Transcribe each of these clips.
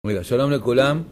רגע, שלום לכולם.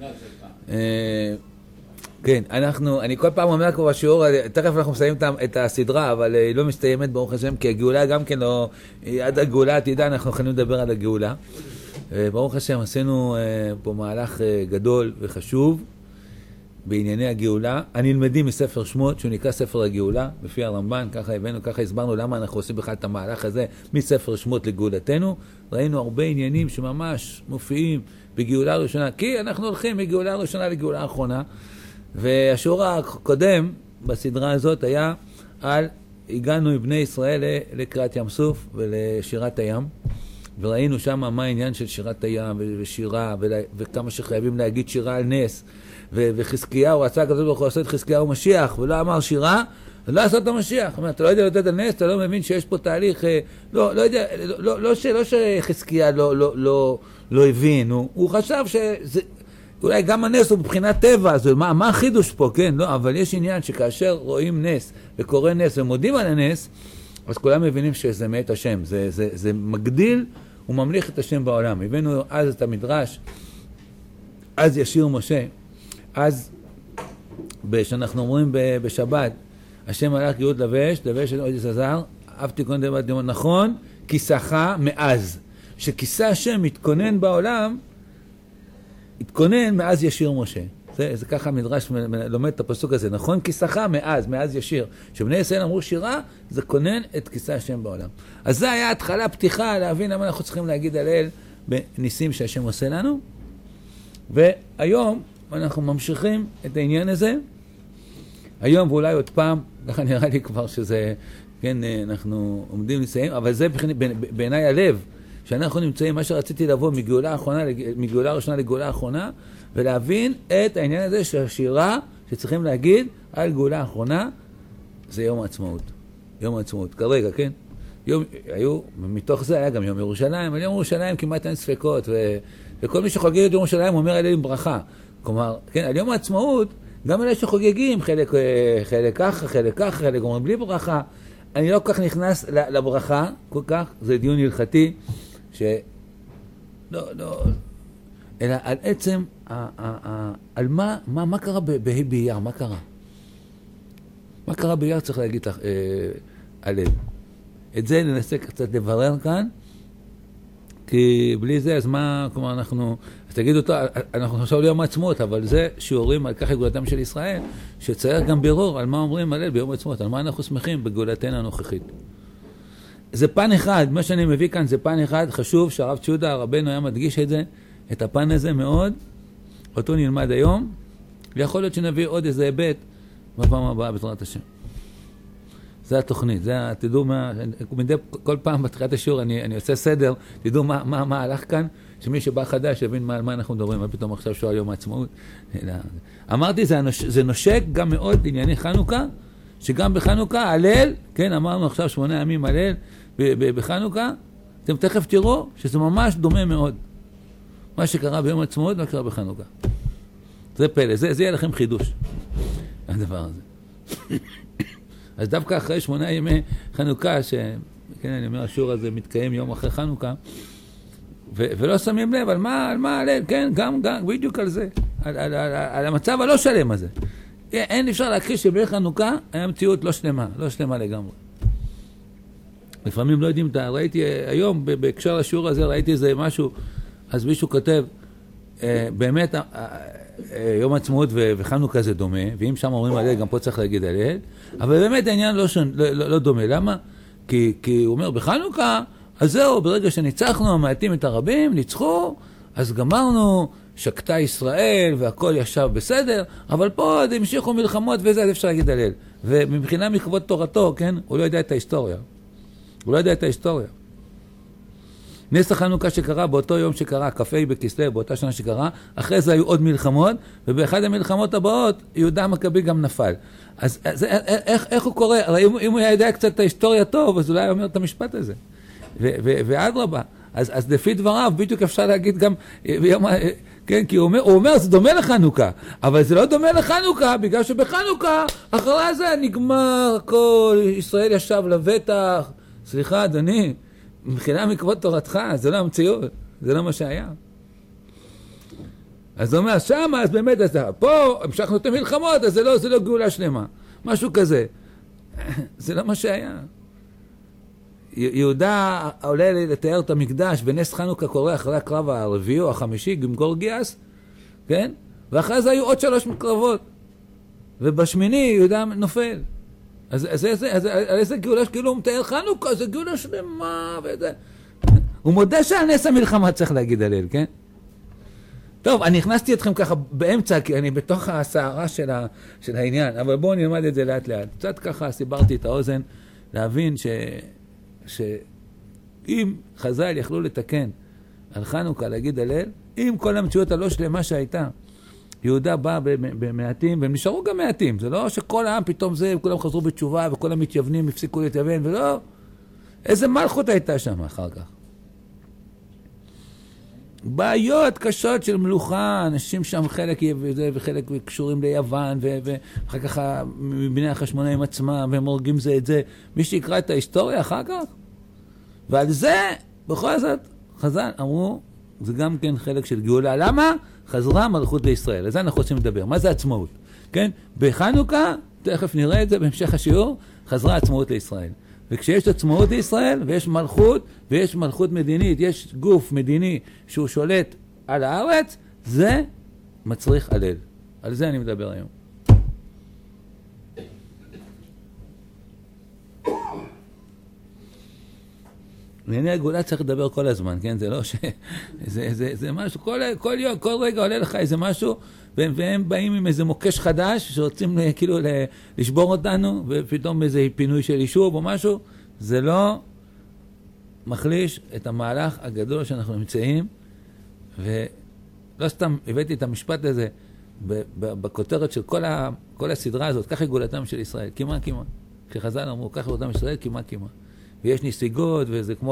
כן, אני כל פעם אומר כבר בשיעור, תכף אנחנו מסיימים את הסדרה, אבל היא לא מסתיימת ברוך השם, כי הגאולה גם כן לא, עד הגאולה עתידה אנחנו יכולים לדבר על הגאולה. ברוך השם עשינו פה מהלך גדול וחשוב בענייני הגאולה. הנלמדים מספר שמות, שהוא נקרא ספר הגאולה, בפי הרמב"ן, ככה הסברנו למה אנחנו עושים בכלל את המהלך הזה, מספר שמות לגאולתנו. ראינו הרבה עניינים שממש מופיעים בגאולה הראשונה, כי אנחנו הולכים מגאולה הראשונה לגאולה האחרונה. והשיעור הקודם בסדרה הזאת היה הגענו עם בני ישראל לקריאת ים סוף ולשירת הים, וראינו שם מה העניין של שירת הים ושירה, וכמה שחייבים להגיד שירה על נס. וחזקיהו רצה כזה ברוך הוא לעשות חזקיהו משיח, ולא אמר שירה, לא לעשות את המשיח. זאת אומרת, אתה לא יודע לתת על נס, אתה לא מבין שיש פה תהליך, לא יודע, לא שחזקיה לא הבין, הוא חשב שזה, אולי גם הנס הוא מבחינת טבע, אז מה החידוש פה, כן? לא, אבל יש עניין שכאשר רואים נס וקורא נס ומודים על הנס, אז כולם מבינים שזה מאת השם, זה מגדיל וממליך את השם בעולם. הבאנו אז את המדרש, אז ישיר משה, אז שאנחנו אומרים בשבת, השם הלך יהוד לבש את עוד יסזר, אף תיקון דבר דימון, נכון, כיסחה מאז, שכיסה השם מתכונן בעולם, התכונן מאז ישיר משה. זה ככה המדרש לומד את הפסוק הזה, נכון? כיסחה מאז ישיר. שבני ישראל אמרו שירה, זה כונן את כיסה השם בעולם. אז זה היה התחלה פתיחה להבין למה אנחנו צריכים להגיד הלל בניסים שהשם עושה לנו. והיום אנחנו ממשיכים את העניין הזה. היום ואולי עוד פעם, ככה נראה לי כבר שזה, כן, אנחנו עומדים לסיים, אבל זה בעיניי הלב, שאנחנו נמצאים, מה שרציתי לבוא מגאולה ראשונה לגאולה האחרונה, ולהבין את העניין הזה שהשירה שצריכים להגיד על גאולה האחרונה, זה יום העצמאות. יום העצמאות, כרגע, כן? מתוך זה היה גם יום ירושלים, על יום ירושלים כמעט אין ספקות, וכל מי שחוגג את יום ירושלים אומר עליהם עם ברכה. כלומר, כן, על יום העצמאות, גם אלה שחוגגים, חלק ככה, חלק אומרים בלי ברכה. אני לא כל כך נכנס לברכה, כל כך, זה דיון הלכתי, לא, אלא על עצם, על מה קרה בה' באייר, מה קרה? מה קרה באייר צריך להגיד הלב. את זה ננסה קצת לברר כאן, כי בלי זה, אז מה, כלומר אז תגיד אותו, אנחנו עכשיו ליום העצמאות, אבל זה שיעורים על כך גאולתם של ישראל, שצריך גם בירור על מה אומרים הלל ביום העצמאות, על מה אנחנו שמחים בגאולתנו הנוכחית. זה פן אחד, מה שאני מביא כאן זה פן אחד, חשוב שהרב צ'ודה, רבנו היה מדגיש את זה, את הפן הזה מאוד, אותו נלמד היום, ויכול להיות שנביא עוד איזה היבט בפעם הבאה בעזרת השם. זה התוכנית, תדעו מה, כל פעם בתחילת השיעור אני עושה סדר, תדעו מה הלך כאן, שמי שבא חדש יבין על מה אנחנו מדברים, פתאום עכשיו שואל יום העצמאות. אמרתי, זה נושק גם מאוד לענייני חנוכה, שגם בחנוכה, הלל, כן, אמרנו עכשיו 8 ימים הלל בחנוכה, אתם תכף תראו שזה ממש דומה מאוד. מה שקרה ביום העצמאות, מה שקרה בחנוכה. זה פלא, זה יהיה לכם חידוש, הדבר הזה. אז דווקא אחרי 8 ימי חנוכה, כן, אני אומר, השיעור הזה מתקיים יום אחרי חנוכה, ולא שמים לב על מה הלל, כן, גם בדיוק על זה, על המצב הלא שלם הזה. אין אפשר להכחיש שבימי חנוכה היה מציאות לא שלמה לגמרי. לפעמים לא יודעים, ראיתי היום בהקשר לשיעור הזה, ראיתי איזה משהו, אז מישהו כותב, באמת יום עצמאות וחנוכה זה דומה, ואם שם אומרים הלל, גם פה צריך להגיד הלל, אבל באמת העניין לא דומה. למה? כי הוא אומר, בחנוכה, אז זהו, ברגע שניצחנו, המעטים את הרבים, ניצחו, אז גמרנו, שקטה ישראל והכל ישב בסדר, אבל פה עוד המשיכו מלחמות וזה, אז אפשר להגיד הלל. ומבחינה מכבוד תורתו, כן, הוא לא יודע את ההיסטוריה. נס החנוכה שקרה באותו יום שקרה, כ"ה בכסלו, באותה שנה שקרה, אחרי זה היו עוד מלחמות, ובאחד המלחמות הבאות, יהודה המכבי גם נפל. אז איך הוא קורא? הרי אם הוא יודע קצת את ההיסטוריה טוב, אז אולי הוא אומר את המשפט הזה. ועדרבה. אז לפי דבריו, בדיוק אפשר להגיד גם, כן, כי הוא אומר, זה דומה לחנוכה, אבל זה לא דומה לחנוכה, בגלל שבחנוכה, אחרי זה נגמר, כל ישראל ישב לבטח, סליחה אדוני, מבחינה מכבוד תורתך, זה לא המציאות, זה לא מה שהיה. אז הוא אומר, שמה, אז באמת, אז פה המשכנו את המלחמות, אז זה לא גאולה שלמה. משהו כזה. זה לא מה שהיה. יהודה עולה לתאר את המקדש, ונס חנוכה קורה אחרי הקרב הרביעי או החמישי, עם גורגיאס, כן? ואחרי זה היו עוד 3 קרבות. ובשמיני יהודה נופל. אז איזה גאולה שכאילו הוא מתאר חנוכה, זה גאולה שלמה, וזה... הוא מודה שעל נס המלחמה צריך להגיד הלל, כן? טוב, אני הכנסתי אתכם ככה באמצע, כי אני בתוך הסערה של העניין, אבל בואו נלמד את זה לאט לאט. קצת ככה סיברתי את האוזן, להבין שאם חז"ל יכלו לתקן על חנוכה, להגיד הלל, עם כל המציאות הלא שלמה שהייתה, יהודה בא במעטים, והם נשארו גם מעטים. זה לא שכל העם פתאום זה, וכולם חזרו בתשובה, וכל המתייוונים הפסיקו להתייוון, ולא. איזה מלכות הייתה שם אחר כך. בעיות קשות של מלוכה, אנשים שם חלק וחלק קשורים ליוון, ואחר כך מבני החשמונאים עצמם, והם הורגים זה את זה. מי שיקרא את ההיסטוריה אחר כך, ועל זה, בכל זאת, חז"ל אמרו, זה גם כן חלק של גאולה. למה? חזרה מלכות לישראל. על זה אנחנו רוצים לדבר. מה זה עצמאות? כן? בחנוכה, תכף נראה את זה בהמשך השיעור, חזרה עצמאות לישראל. וכשיש עצמאות לישראל, ויש מלכות מדינית, יש גוף מדיני שהוא שולט על הארץ, זה מצריך הלל. על זה אני מדבר היום. לענייני הגאולה צריך לדבר כל הזמן, כן? זה לא ש... זה משהו, כל רגע עולה לך איזה משהו, והם באים עם איזה מוקש חדש, שרוצים כאילו לשבור אותנו, ופתאום איזה פינוי של יישוב או משהו, זה לא מחליש את המהלך הגדול שאנחנו נמצאים, ולא סתם הבאתי את המשפט הזה בכותרת של כל הסדרה הזאת, ככה גאולתם של ישראל, כמעט. כשחז"ל אמרו, ככה גאולתם של ישראל, כמעט. ויש נסיגות, וזה כמו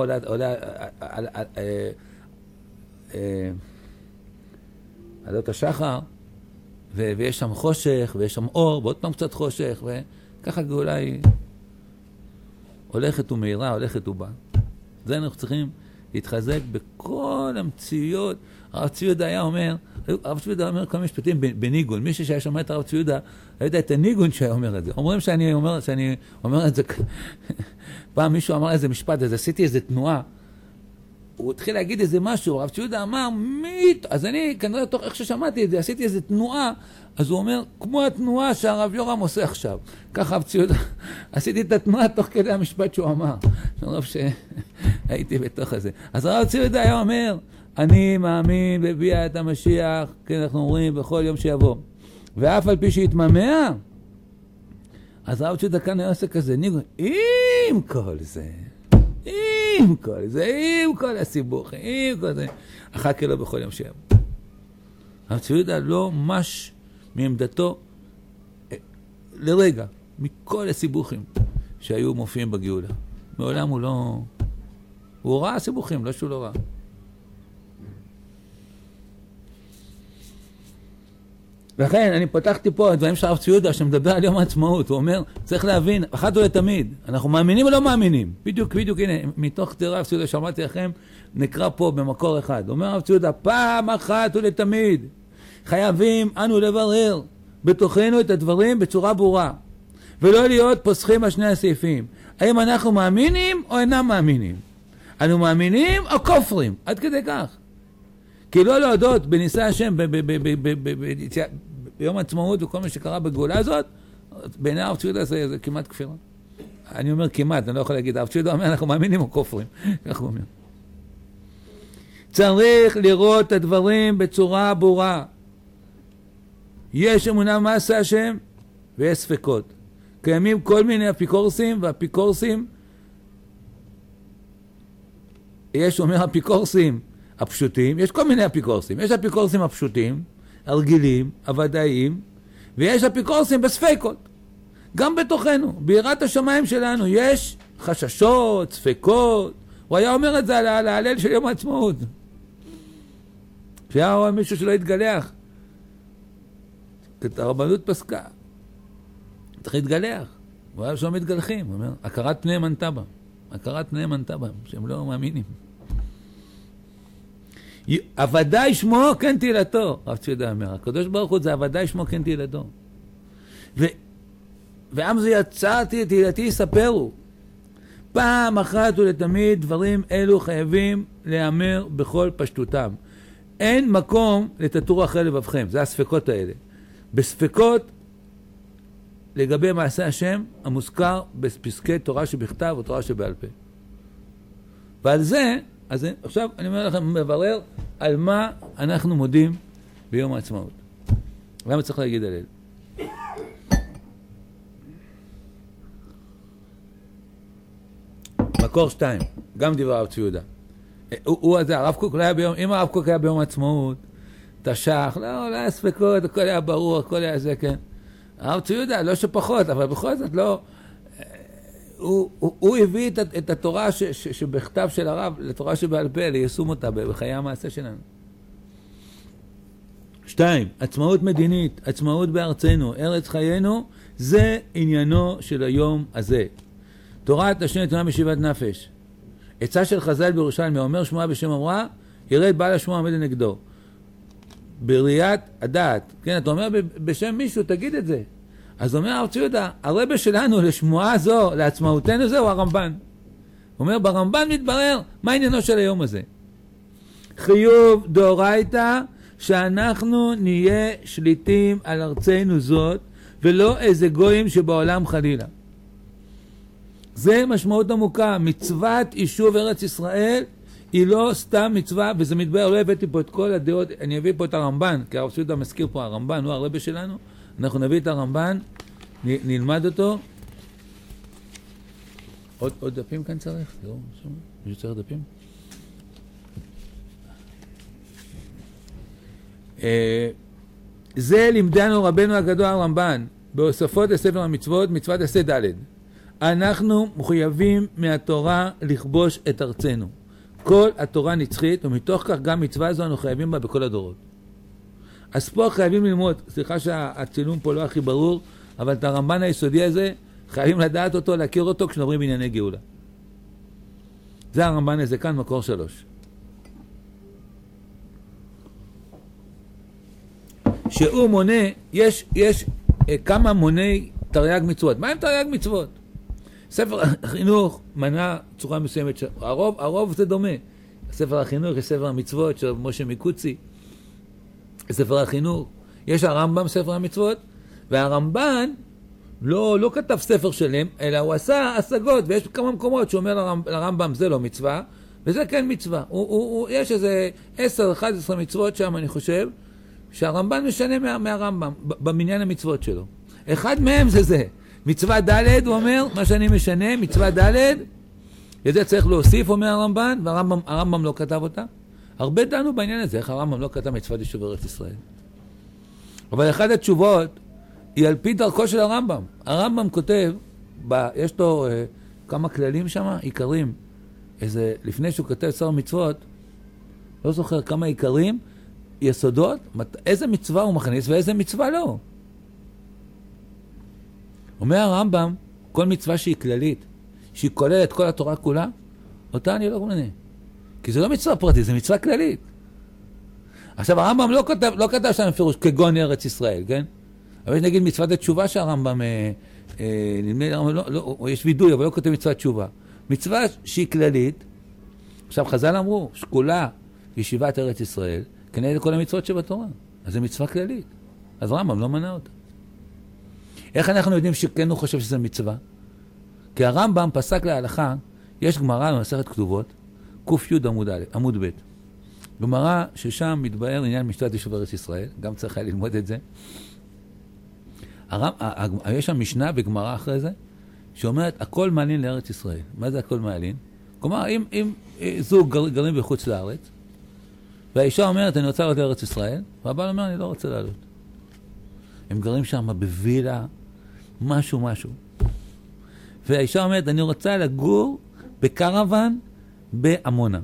עלות השחר, ויש שם חושך, ויש שם אור, ועוד פעם קצת חושך, וככה גאולה היא הולכת ומהירה, הולכת ובאה. זה אנחנו צריכים להתחזק בכל המציאות. הרב צבי יהודה היה אומר, כל משפטים בניגון. מי שהיה שומע את הרב צבי יהודה, יודע את הניגון שהיה אומר את זה. אומרים שאני אומר את זה, פעם מישהו אמר איזה משפט, אז עשיתי איזה תנועה, הוא התחיל להגיד איזה משהו, הרב צבי יהודה אמר, אז אני כנראה תוך איך ששמעתי את זה, עשיתי איזה תנועה, אז הוא אומר, כמו התנועה שהרב יורם עושה עכשיו. ככה הרב צבי יהודה, עשיתי את התנועה תוך כדי המשפט שהוא אמר. הרב שהייתי בתוך הזה. אז הרב צבי יהודה היה אומר, אני מאמין בביאת המשיח, כן, אנחנו אומרים, בכל יום שיבוא. ואף על פי שהתממע, אז הרב צבי יהודה כאן היה עושה כזה, עם כל זה, עם כל הסיבוך, עם כל זה, אחכה לו בכל יום שיבוא. הרב צבי יהודה לא מש מעמדתו לרגע, מכל הסיבוכים שהיו מופיעים בגאולה. מעולם הוא לא... הוא ראה סיבוכים, לא שהוא לא ראה. לכן אני פתחתי פה את דברים של הרב צבי יהודה שמדבר על יום העצמאות. הוא אומר, צריך להבין, אחת ולתמיד, אנחנו מאמינים או לא מאמינים? בדיוק, הנה, מתוך הרב צבי יהודה שאמרתי לכם, נקרא פה במקור אחד. אומר הרב צבי יהודה, פעם אחת ולתמיד, חייבים אנו לברר בתוכנו את הדברים בצורה ברורה, ולא להיות פוסחים על שני הסעיפים. האם אנחנו מאמינים או אינם מאמינים? אנו מאמינים או כופרים? עד כדי כך. כי לא להודות בניסי השם ביום העצמאות וכל מה שקרה בגאולה הזאת, בעיני הרב צבי יהודה זה כמעט כפירה. אני אומר כמעט, אני לא יכול להגיד, הרב צבי יהודה אומר אנחנו מאמינים או כופרים. כך הוא אומר. צריך לראות את הדברים בצורה ברורה. יש אמונה מעשה השם ויש ספקות. קיימים כל מיני אפיקורסים, והאפיקורסים, יש אומר אפיקורסים הפשוטים, יש כל מיני אפיקורסים. יש אפיקורסים הפשוטים, הרגילים, הוודאיים, ויש אפיקורסים בספקות. גם בתוכנו, ביראת השמיים שלנו, יש חששות, ספקות. הוא היה אומר את זה על ההלל של יום העצמאות. שהיה רואה מישהו שלא התגלח. את הרבנות פסקה. צריך להתגלח. הוא היה שלא מתגלחים. הוא אומר, הכרת פניהם ענתה בהם. הכרת פניהם ענתה בהם, שהם לא מאמינים. עבדי שמו כן תהילתו, רב ציודה אומר, הקדוש ברוך הוא זה עבדי שמו כן תהילתו. ועם זה יצרתי את תהילתי יספרו. פעם אחת ולתמיד דברים אלו חייבים להיאמר בכל פשטותם. אין מקום לתטור אחרי לבבכם, זה הספקות האלה. בספקות לגבי מעשה השם המוזכר בפסקי תורה שבכתב או תורה שבעל פה. ועל זה, אז עכשיו אני אומר לכם, מברר על מה אנחנו מודים ביום העצמאות. למה צריך להגיד הלל? מקור 2, גם דברי הרב צבי יהודה. הוא הזה, הרב קוק לא היה ביום, אם הרב קוק היה ביום העצמאות, תש"ח, לא היה ספקות, הכל היה ברור, הכל היה זה, כן. הרב צבי יהודה, לא שפחות, אבל בכל זאת לא, הוא הביא את התורה שבכתב של הרב, לתורה שבעל פה, ליישום אותה בחיי המעשה שלנו. 2, עצמאות מדינית, עצמאות בארצנו, ארץ חיינו, זה עניינו של היום הזה. תורת השם נתונה משיבת נפש. עצה של חז"ל בירושלים, אומר שמועה בשם אמרה, ירד בעל השמועה עומד לנגדו. בראיית הדעת, כן, אתה אומר בשם מישהו, תגיד את זה. אז אומר הרב צבי יהודה, הרבה שלנו לשמועה זו, לעצמאותנו זו, הוא הרמב"ן. הוא אומר, ברמב"ן מתברר מה עניינו של היום הזה. חיוב דאורייתא, שאנחנו נהיה שליטים על ארצנו זאת, ולא איזה גויים שבעולם חלילה. זה משמעות עמוקה. מצוות יישוב ארץ ישראל היא לא סתם מצווה, וזה מתבהר, לא הבאתי פה את כל הדעות, אני אביא פה את הרמב"ן, כי הרב סעודה מזכיר פה הרמב"ן, הוא הרבה שלנו, אנחנו נביא את הרמב"ן, נלמד אותו. עוד דפים כאן צריך? לא, מישהו צריך דפים? זה לימדנו רבנו הגדול הרמב"ן, בהוספות לספר המצוות, מצוות עשה ד'. אנחנו מחויבים מהתורה לכבוש את ארצנו. כל התורה נצחית, ומתוך כך גם מצווה זו אנחנו חייבים בה בכל הדורות. אז פה חייבים ללמוד, סליחה שהצילום פה לא הכי ברור, אבל את הרמב"ן היסודי הזה, חייבים לדעת אותו, להכיר אותו כשנדברים בענייני גאולה. זה הרמב"ן הזה כאן, מקור 3. שהוא מונה, יש כמה מוני תרי"ג מצוות. מה הם תרי"ג מצוות? ספר החינוך מנה צורה מסוימת, הרוב זה דומה. ספר החינוך יש ספר המצוות של משה מקוצי, ספר החינוך, יש הרמב"ם ספר המצוות, והרמב"ן לא כתב ספר שלם, אלא הוא עשה השגות, ויש כמה מקומות שאומר לרמב"ם זה לא מצווה, וזה כן מצווה. יש איזה 10-11 מצוות שם, אני חושב, שהרמב"ן משנה מהרמב"ם, במניין המצוות שלו. אחד מהם זה. מצווה ד' הוא אומר, מה שאני משנה, מצווה ד', את זה צריך להוסיף, אומר הרמב"ן, והרמב"ם לא כתב אותה. הרבה דנו בעניין הזה, איך הרמב"ם לא כתב מצוות יישוב ארץ ישראל. אבל אחת התשובות היא על פי דרכו של הרמב"ם. הרמב"ם כותב, יש לו כמה כללים שם, עיקרים. לפני שהוא כותב שר מצוות, לא זוכר כמה עיקרים, יסודות, איזה מצווה הוא מכניס ואיזה מצווה לא. אומר הרמב"ם, כל מצווה שהיא כללית, שהיא כוללת כל התורה כולה, אותה אני לא מונה. כי זה לא מצווה פרטית, זה מצווה כללית. עכשיו הרמב"ם לא כתב שם פירוש כגון ארץ ישראל, כן? אבל יש נגיד מצוות התשובה שהרמב"ם, יש וידוי, אבל לא כותב מצוות תשובה. מצווה שהיא כללית, עכשיו חז"ל אמרו, שקולה ישיבת ארץ ישראל, כנגד כל המצוות שבתורה. אז זה מצווה כללית. אז הרמב"ם לא מנה אותה. איך אנחנו יודעים שכן הוא חושב שזה מצווה? כי הרמב"ם פסק להלכה, יש גמרא במסכת כתובות, ק"י עמוד ב'. גמרא ששם מתבאר עניין משפט יישוב ארץ ישראל, גם צריך היה ללמוד את זה. יש שם משנה וגמרא אחרי זה, שאומרת, הכל מעלין לארץ ישראל. מה זה הכל מעלין? כלומר, אם זוג גרים בחוץ לארץ, והאישה אומרת, אני רוצה לעלות לארץ ישראל, והבעל אומר, אני לא רוצה לעלות. הם גרים שם בווילה, משהו. והאישה אומרת, אני רוצה לגור בקרוון בעמונה.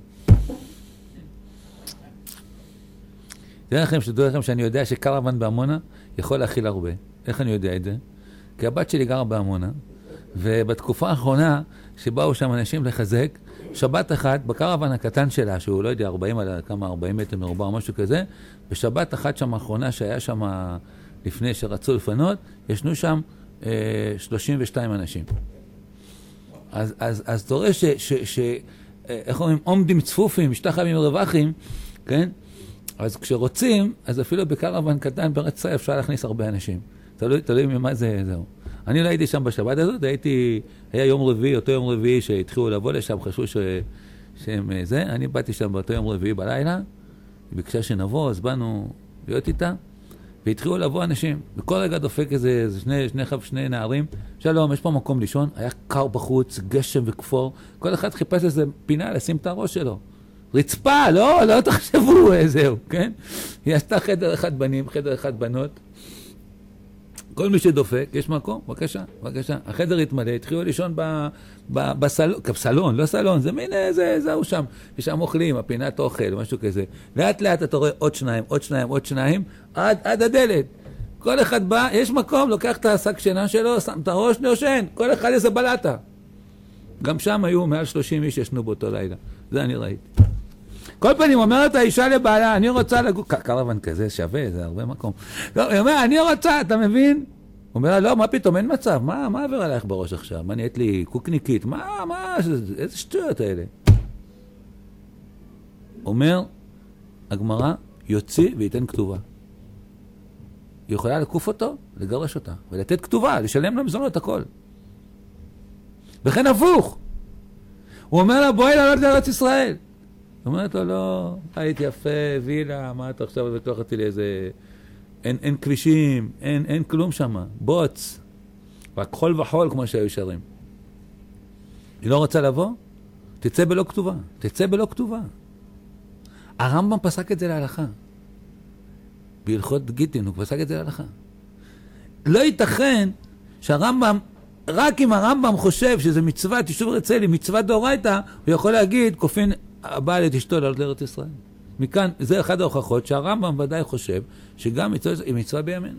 תדעו לכם שאני יודע שקרוון בעמונה יכול להכיל הרבה. איך אני יודע את זה? כי הבת שלי גרה בעמונה, ובתקופה האחרונה, שבאו שם אנשים לחזק, שבת אחת, בקרוון הקטן שלה, שהוא לא יודע, 40 מטר מרובע או משהו כזה, בשבת אחת שם האחרונה שהיה שם לפני שרצו לפנות, ישנו שם 32 אנשים. אז אתה רואה איך אומרים, עומדים צפופים, משתחווים רווחים, כן? אז כשרוצים, אז אפילו בקרוון קטן בארץ ישראל אפשר להכניס הרבה אנשים. תלוי ממה זהו. אני לא הייתי שם בשבת הזאת, היה יום רביעי, אותו יום רביעי שהתחילו לבוא לשם, חשבו שהם זה, אני באתי שם באותו יום רביעי בלילה, היא ביקשה שנבוא, אז באנו להיות איתה, והתחילו לבוא אנשים, בכל רגע דופק איזה שני נערים, שלום, יש פה מקום לישון, היה קר בחוץ, גשם וכפור, כל אחד חיפש איזה פינה לשים את הראש שלו. רצפה, לא תחשבו, זהו, כן? היא עשתה חדר אחד בנים, חדר אחד בנות, כל מי שדופק, יש מקום, בבקשה. החדר התמלא, התחילו לישון בסלון, לא סלון, זה מין, זהו שם. ושם אוכלים, הפינת אוכל, משהו כזה. לאט לאט אתה רואה עוד שניים, עד הדלת. כל אחד בא, יש מקום, לוקח את השק שינה שלו, שם את הראש, נושן, כל אחד איזה בלטה. גם שם היו מעל 30 איש ישנו באותו לילה. זה אני ראיתי. כל פעמים אומרת האישה לבעלה, אני רוצה לגור, קרוון כזה שווה, זה הרבה מקום. לא, היא אומרת, אני רוצה, אתה מבין? הוא אומר לה, לא, מה פתאום, אין מצב, מה עבר עלייך בראש עכשיו? מה נהיית לי קוקניקית? איזה שטויות האלה? אומר, הגמרא יוציא וייתן כתובה. היא יכולה לקוף אותו, לגרש אותה, ולתת כתובה, לשלם למזונות הכל. וכן הפוך. הוא אומר לה, בואי לעלות לארץ ישראל. היא אומרת לו, לא, היית יפה, וילה, מה אתה עכשיו בטוח אותי לאיזה... אין כבישים, אין כלום שם, בוץ, רק חול וחול כמו שהיו שרים. היא לא רוצה לבוא? תצא בלא כתובה. הרמב"ם פסק את זה להלכה. בהלכות גיטין הוא פסק את זה להלכה. לא ייתכן שהרמב"ם, רק אם הרמב"ם חושב שזה מצווה, תשוב רצלי, מצווה דאורייתא, הוא יכול להגיד, כופין הבעל את אשתו לעלות לארץ ישראל. מכאן, זה אחד ההוכחות שהרמב"ם ודאי חושב שגם מצווה היא מצווה בימינו.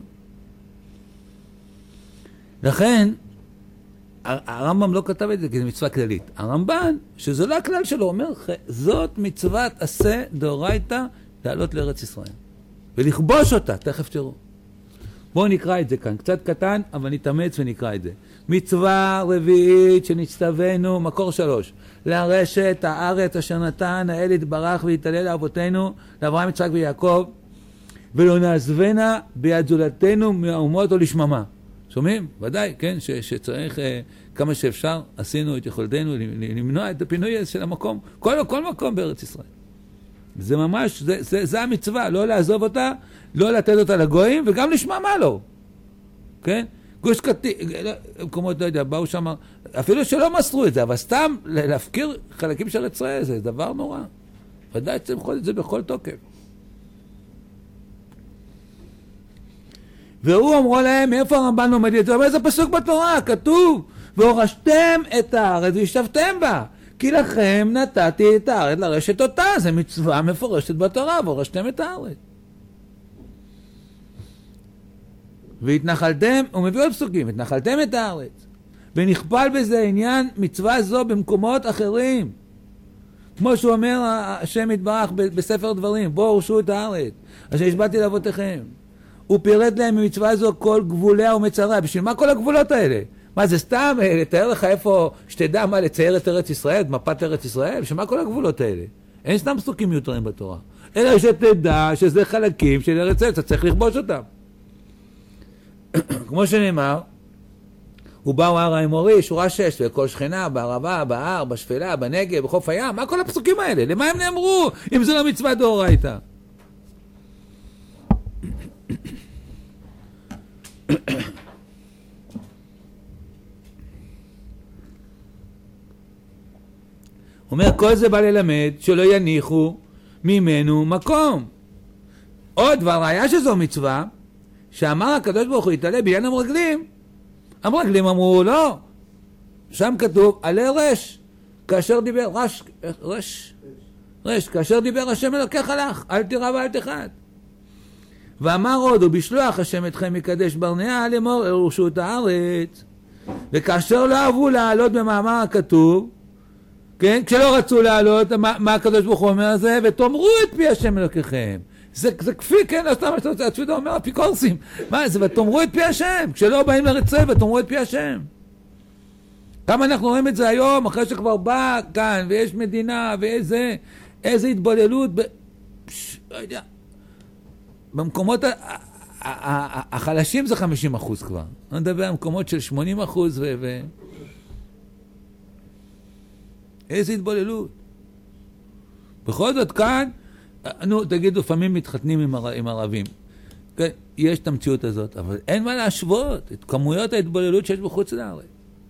לכן, הרמב"ם לא כתב את זה כי זה מצווה כללית. הרמב"ן, שזה לא הכלל שלו, אומר, זאת מצוות עשה דאורייתא לעלות לארץ ישראל. ולכבוש אותה, תכף תראו. בואו נקרא את זה כאן, קצת קטן, אבל נתאמץ ונקרא את זה. מצווה רביעית שנצטווינו, מקור 3, לרשת הארץ אשר נתן האל יתברך ויתעלל לאבותינו, לאברהם יצחק ויעקב, ולא נעזבנה ביד זולתנו מהאומות או לשממה. שומעים? ודאי, כן, שצריך כמה שאפשר, עשינו את יכולתנו למנוע את הפינוי של המקום, כל מקום בארץ ישראל. זה ממש, זה המצווה, לא לעזוב אותה, לא לתת אותה לגויים, וגם לשממה לא. כן? גוש קטיף, מקומות, לא יודע, באו שם, אפילו שלא מסרו את זה, אבל סתם להפקיר חלקים של ישראל, זה דבר נורא. ודאי צריך לאכול את זה בכל תוקף. והוא אמרו להם, מאיפה הרמב"ן לומד את זה? אבל איזה פסוק בתורה, כתוב, והורשתם את הארץ וישבתם בה, כי לכם נתתי את הארץ לרשת אותה, זה מצווה מפורשת בתורה, והורשתם את הארץ. והתנחלתם, הוא מביא עוד פסוקים, התנחלתם את הארץ, ונכפל בזה עניין מצווה זו במקומות אחרים. כמו שהוא אומר, השם יתברך בספר דברים, בואו הורשו את הארץ, אשר השבעתי לאבותיכם. הוא פירט להם ממצווה זו כל גבוליה ומצרה. בשביל מה כל הגבולות האלה? מה זה סתם לתאר לך איפה, שתדע מה לצייר את ארץ ישראל, את מפת ארץ ישראל? בשביל מה כל הגבולות האלה? אין סתם פסוקים מיותרים בתורה. אלא שתדע שזה חלקים של ארץ ישראל, אתה צריך לכבוש אותם. כמו שנאמר, ובאו הר האמורי, שורה 6, וכל שכנה, בערבה, בהר, בשפלה, בנגב, בחוף הים, מה כל הפסוקים האלה? למה הם נאמרו, אם זה לא מצווה דאורייתא? אומר, כל זה בא ללמד שלא יניחו ממנו מקום. עוד דבר ראיה שזו מצווה, שאמר הקדוש ברוך הוא יתעלה בעניין המרגלים. המרגלים אמרו לא, שם כתוב עלה רש, כאשר דיבר רש, כאשר דיבר השם אלוקיך לך, אל תירא ואל תחת. ואמר עוד, ובשלוח השם אתכם מקדש ברנע לאמור הרשו את הארץ, וכאשר לא אהבו לעלות במאמר הכתוב, כן? כשלא רצו לעלות, מה הקדוש ברוך הוא אומר על זה? ותאמרו את פי השם אלוקיכם. זה כפי, כן? לא סתם הצ'ודה אומר, אפיקורסים. מה זה? ותאמרו את פי השם. כשלא באים לרצוי, ותאמרו את פי השם. כמה אנחנו רואים את זה היום, אחרי שכבר בא כאן, ויש מדינה, איזה התבוללות, לא יודע. במקומות החלשים זה 50% כבר. אני מדבר על מקומות של 80% איזה התבוללות. בכל זאת כאן, נו, תגידו, לפעמים מתחתנים עם ערבים. כן, יש את המציאות הזאת, אבל אין מה להשוות את כמויות ההתבוללות שיש בחוץ לארץ.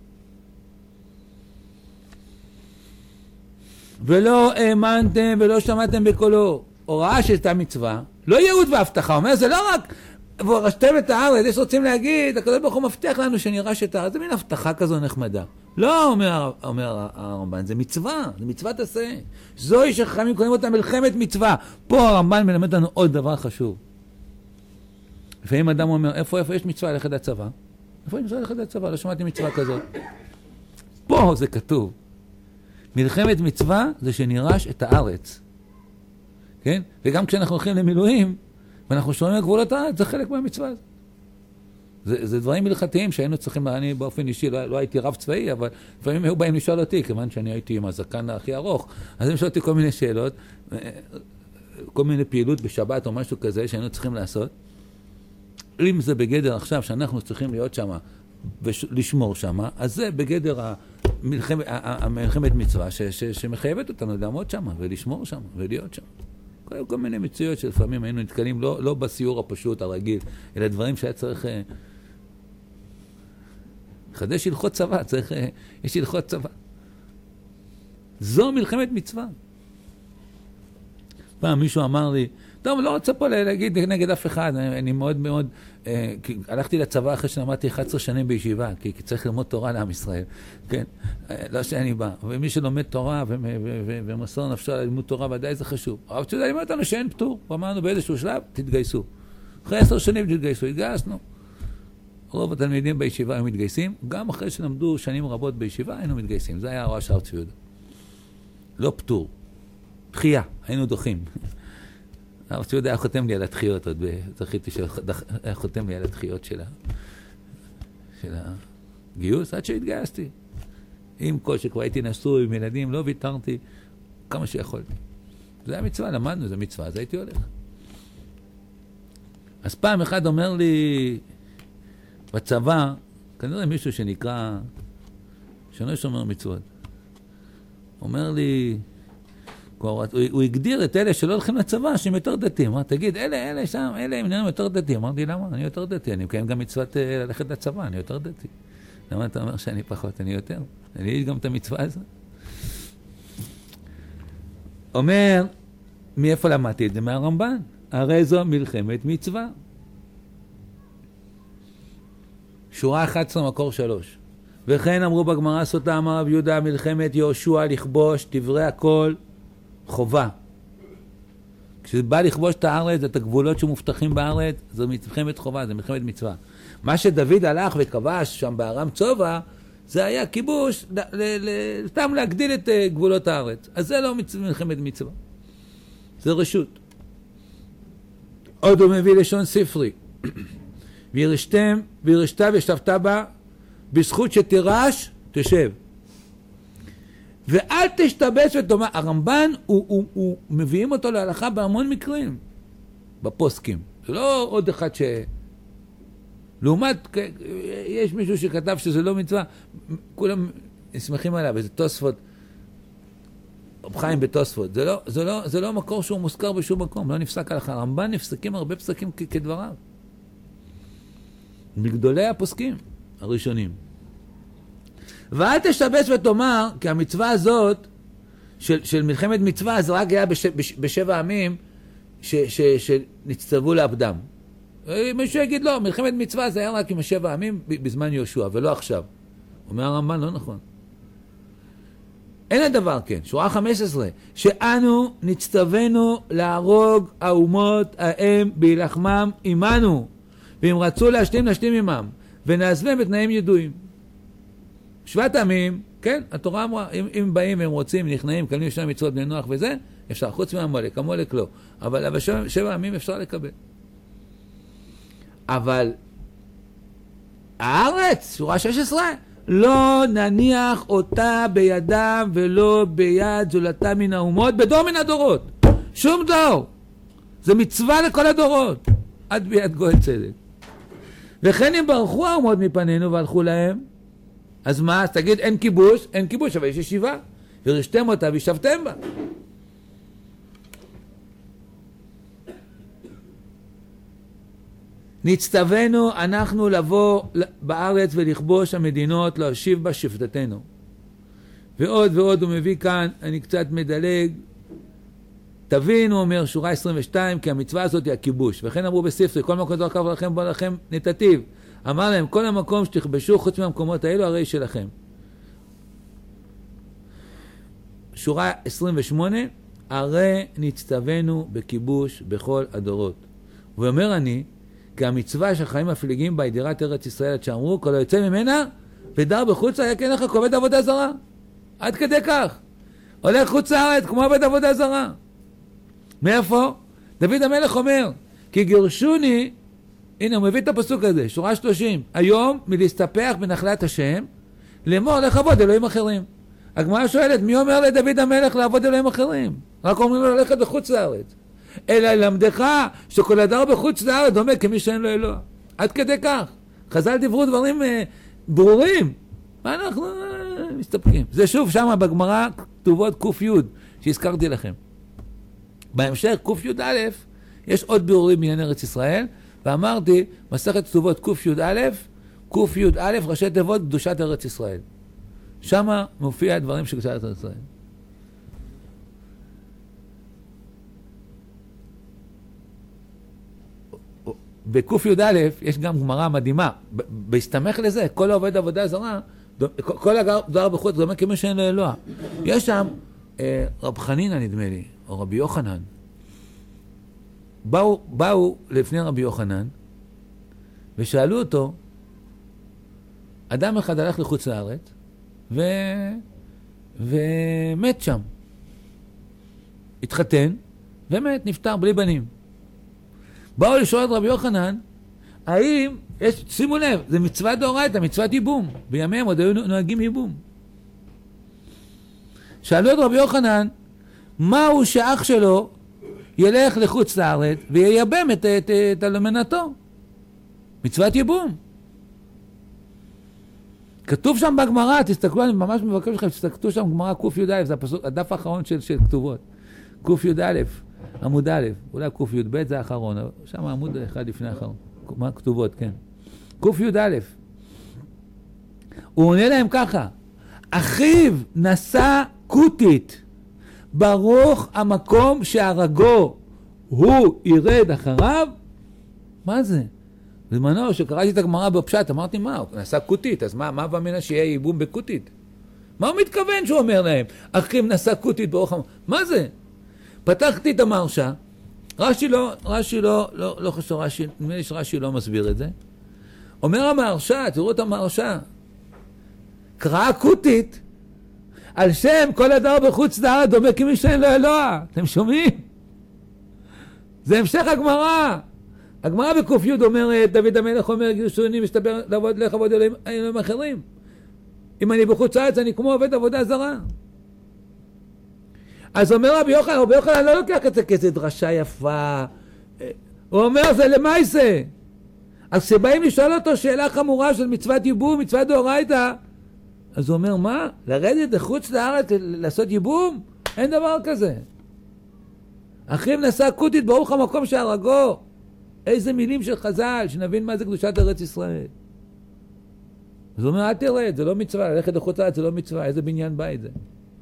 ולא האמנתם ולא שמעתם בקולו. הוראה שהייתה מצווה, לא ייעוד והבטחה. אומר, זה לא רק ורשתם את הארץ, יש רוצים להגיד, הקדוש ברוך הוא מבטיח לנו שנרש את הארץ. זה מין הבטחה כזו נחמדה. לא, אומר הרמב"ן, זה מצווה, זה מצוות עשה. זוהי שחכמים קוראים אותה מלחמת מצווה. פה הרמב"ן מלמד לנו עוד דבר חשוב. לפעמים אדם אומר, איפה יש מצווה ללכת לצבא? איפה יש מצווה ללכת לצבא? לא שמעתי מצווה כזאת. פה זה כתוב. מלחמת מצווה זה שנירש את הארץ. כן? וגם כשאנחנו הולכים למילואים, ואנחנו שומעים גבולות הארץ, זה חלק מהמצווה הזאת. זה דברים הלכתיים שהיינו צריכים, אני באופן אישי לא הייתי רב צבאי, אבל לפעמים היו באים לשאול אותי, כיוון שאני הייתי עם הזקן הכי ארוך, אז הם שואלתי כל מיני שאלות, כל מיני פעילות בשבת או משהו כזה שהיינו צריכים לעשות. אם זה בגדר עכשיו שאנחנו צריכים להיות שם ולשמור שם, אז זה בגדר המלחמת מצווה שמחייבת אותנו לעמוד שם ולשמור שם ולהיות שם. כל מיני מצויות שלפעמים היינו נתקלים, לא בסיור הפשוט הרגיל, אלא דברים שהיה צריך חדש הלכות צבא, יש הלכות צבא. זו מלחמת מצווה. פעם מישהו אמר לי, טוב, לא רוצה פה להגיד נגד אף אחד, אני מאוד מאוד, הלכתי לצבא אחרי שלמדתי 11 שנים בישיבה, כי צריך ללמוד תורה לעם ישראל, כן? לא שאני בא, ומי שלומד תורה ומסור נפשו על לימוד תורה, ודאי זה חשוב. אבל אתה יודע, לימד אותנו שאין פטור, ואמרנו באיזשהו שלב, תתגייסו. אחרי 10 שנים תתגייסו, התגייסנו. רוב התלמידים בישיבה היו מתגייסים, גם אחרי שלמדו שנים רבות בישיבה, היינו מתגייסים. זה היה הרב הרב צבי יהודה. לא פטור, דחייה, היינו דוחים. הרב צבי יהודה היה חותם לי על הדחיות, עוד זכיתי שהיה חותם לי על הדחיות של הגיוס, עד שהתגייסתי. עם כל שכבר הייתי נשוי עם ילדים, לא ויתרתי כמה שיכולתי. זה היה מצווה, למדנו, זה מצווה, אז הייתי הולך. אז פעם אחד אומר לי, בצבא, כנראה מישהו שנקרא, שלא שומר מצוות, אומר לי, הוא הגדיר את אלה שלא הולכים לצבא, שהם יותר דתיים. אמר, תגיד, אלה שם, אלה הם נראים יותר דתיים. אמרתי, למה? אני יותר דתי. אני מקיים גם מצוות ללכת לצבא, אני יותר דתי. למה אתה אומר שאני פחות? אני יותר. אני יש גם את המצווה הזאת. אומר, מאיפה למדתי את זה? מהרמב"ן. הרי זו מלחמת מצווה. שורה 11, מקור 3. וכן אמרו בגמרא סוטה, אמר רב יהודה, מלחמת יהושע לכבוש, דברי הכל, חובה. כשזה בא לכבוש את הארץ, את הגבולות שמובטחים בארץ, זו מלחמת חובה, זו מלחמת מצווה. מה שדוד הלך וכבש שם בארם צובע, זה היה כיבוש, סתם להגדיל את גבולות הארץ. אז זה לא מלחמת מצווה. זה רשות. עוד הוא מביא לשון ספרי. וירשתה וישבת בה, בזכות שתירש, תשב. ואל תשתבש ותאמר, הרמב"ן הוא מביאים אותו להלכה בהמון מקרים, בפוסקים. זה לא עוד אחד לעומת, יש מישהו שכתב שזה לא מצווה, כולם שמחים עליו, איזה תוספות, רב חיים בתוספות. זה לא מקור שהוא מוזכר בשום מקום, לא נפסק הלכה. הרמב"ן נפסקים הרבה פסקים כדבריו. מגדולי הפוסקים הראשונים. ואל תשתבש ותאמר, כי המצווה הזאת, של מלחמת מצווה, זה רק היה בשבע עמים שנצטוו לעבדם. מישהו יגיד, לא, מלחמת מצווה זה היה רק עם 7 עמים בזמן יהושע, ולא עכשיו. אומר הרמב"ן, לא נכון. אין הדבר כן. שורה 15, שאנו נצטווינו להרוג האומות ההם בהילחמם עמנו, ואם רצו להשלים, נשלים עמם, ונעזבם בתנאים ידועים. 7 ימים, כן, התורה אמרה, אם באים והם רוצים, נכנעים, קיימים 2 מצוות בני נוח וזה, אפשר, חוץ מהמולק, המולק לא. אבל 7 ימים אפשר לקבל. אבל הארץ, שורה 16, לא נניח אותה בידם ולא ביד זולתה מן האומות, בדור מן הדורות. שום דור. זה מצווה לכל הדורות. עד ביד גואל צדק. וכן אם ברחו האומות מפנינו והלכו להם, אז מה? אז תגיד, אין כיבוש, אבל יש ישיבה. ירשתם אותה וישבתם בה. נצטווינו אנחנו לבוא בארץ ולכבוש המדינות, להשיב בה שפטתנו. ועוד ועוד הוא מביא כאן, אני קצת מדלג. תבינו, אומר שורה 22, כי המצווה הזאת היא הכיבוש. וכן אמרו בספרי, כל מקום דרכיו לכם בוא לכם נתתיו. אמר להם, כל המקום שתכבשו חוץ מהמקומות האלו הרי שלכם. שורה 28, הרי נצטווינו בכיבוש בכל הדורות. ואומר אני, כי המצווה שהחיים הפליגים בה היא דירת ארץ ישראל, עד שאמרו, כל היוצא ממנה ודר בחוץ היה כן לך כעובד עבודה זרה. עד כדי כך. הולך חוץ לארץ כמו עובד עבודה זרה. מאיפה? דוד המלך אומר, כי גירשוני, הנה הוא מביא את הפסוק הזה, שורה 30, היום מלהסתפח בנחלת השם, לאמור לך עבוד אלוהים אחרים. הגמרא שואלת, מי אומר לדוד המלך לעבוד אלוהים אחרים? רק אומרים לו ללכת בחוץ לארץ. אלא למדך שכל הדר בחוץ לארץ דומה כמי שאין לו אלוה. עד כדי כך. חז"ל דיברו דברים ברורים. מה אנחנו מסתפקים? זה שוב שם בגמרא כתובות ק"י שהזכרתי לכם. בהמשך ק"י"א יש עוד בירורים בעניין ארץ ישראל, ואמרתי מסכת כתובות ק"י"א ראשי תיבות קדושת ארץ ישראל. שם מופיע הדברים של קדושת ארץ ישראל. בק"י"א יש גם גמרא מדהימה, בהסתמך לזה, כל העובד עבודה זרה, כל הגר בחוץ דומה כמי שאין לו אלוה. יש שם רב חנינא נדמה לי, או רבי יוחנן. באו לפני רבי יוחנן, ושאלו אותו, אדם אחד הלך לחוץ לארץ, ומת שם. התחתן, ומת, נפטר, בלי בנים. באו לשאול את רבי יוחנן, האם, שימו לב, זה מצווה דאורייתא, מצוות ייבום. בימיהם עוד היו נוהגים ייבום. שאלו את רבי יוחנן, מהו שאח שלו ילך לחוץ לארץ וייבם את אלמנתו? מצוות ייבום. כתוב שם בגמרא, תסתכלו, אני ממש מבקש לכם, תסתכלו שם בגמרא ק"י"א, זה הדף האחרון של כתובות. ק"י"א, עמוד א', אולי ק"י"ב זה האחרון, שם עמוד אחד לפני האחרון. מה כתובות, כן. ק"י"א. הוא עונה להם ככה, אחיו נשא כותית, ברוך המקום שהרגו, הוא ירד אחריו. מה זה? בזמנו שקראתי את הגמרא בפשט, אמרתי מה, הוא נשא כותית, אז מה במנה שיהיה ייבום בכותית? מה הוא מתכוון שהוא אומר להם? אחיו נשא כותית ברוך המקום, מה זה? פתחתי את המרשה, רש"י לא חשוב, נדמה לי שרש"י לא מסביר את זה. אומר המרשה, תראו את המרשה, קראה כותית, על שם כל הדר בחוץ לארץ דומה כמי שאין לו אלוה. אתם שומעים? זה המשך הגמרא. הגמרא בק"י אומרת, דוד המלך אומר, גירשוני מסתבר לעבוד אלוהים אחרים. אם אני בחוץ לארץ אני כמו עובד עבודה זרה. אז אומר רבי יוחנן לא לוקח את זה כאיזו דרשה יפה. הוא אומר, זה למעשה. אז כשבאים לשאול אותו שאלה חמורה של מצוות ייבום, מצוות דאורייתא, אז הוא אומר, מה? לרדת לחוץ לארץ לעשות ייבום? אין דבר כזה. אחיו נשא כותית ברוך המקום שהרגו. איזה מילים של חז"ל, שנבין מה זה קדושת ארץ ישראל. אז הוא אומר, אל תרד, זה לא מצווה, ללכת לחוץ לארץ זה לא מצווה, איזה בניין בית זה.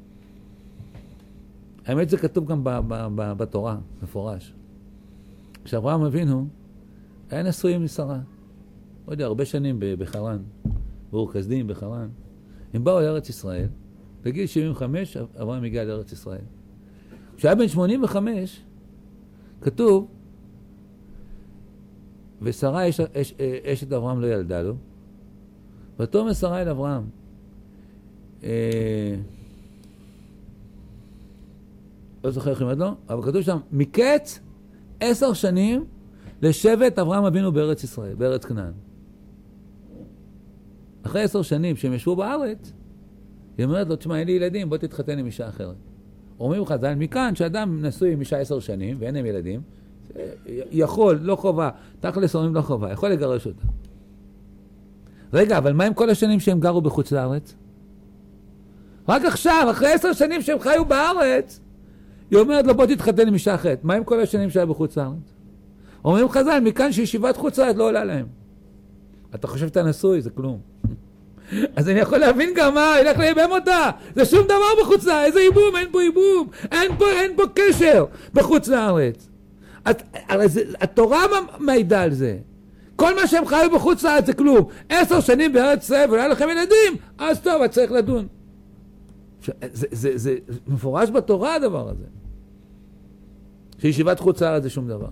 האמת זה כתוב גם בתורה, מפורש. כשאברהם אבינו היה נשוי עם שרה. לא יודע, הרבה שנים בחרן, באור כשדים בחרן. הם באו לארץ ישראל, בגיל 75 אברהם הגיע לארץ ישראל. כשהיה בן 85, כתוב, ושרה אשת אברהם לא ילדה לו, ותאמר שרה אל אברהם, לא זוכר איך אומרת לו, אבל כתוב שם, מקץ 10 שנים לשבט אברהם אבינו בארץ ישראל, בארץ כנען. אחרי 10 שנים שהם ישבו בארץ, היא אומרת לו, תשמע, אין לי ילדים, בוא תתחתן עם אישה אחרת. אומרים לך, זה מכאן שאדם נשוי עם אישה 10 שנים, ואין להם ילדים, יכול, לא חובה, תכלס אומרים לא חובה, יכול לגרש אותה. רגע, אבל מה עם כל השנים שהם גרו בחוץ לארץ? רק עכשיו, אחרי 10 שנים שהם חיו בארץ, היא אומרת לו, בוא תתחתן עם אישה אחרת. מה עם כל השנים שהיה בחוץ לארץ? אומרים חז"ל, מכאן שישיבת חוץ לארץ לא עולה להם. אתה חושב שאתה נשוי, זה כלום. אז אני יכול להבין גם מה, ילך לייבם אותה. זה שום דבר בחוץ לארץ, איזה ייבום, אין פה ייבום, אין פה קשר בחוץ לארץ. התורה מעידה על זה. כל מה שהם חיו בחוץ לארץ זה כלום. 10 שנים בארץ ישראל ולא היה לכם ילדים, אז טוב, את צריך לדון. זה מפורש בתורה הדבר הזה. שישיבת חוץ לארץ זה שום דבר.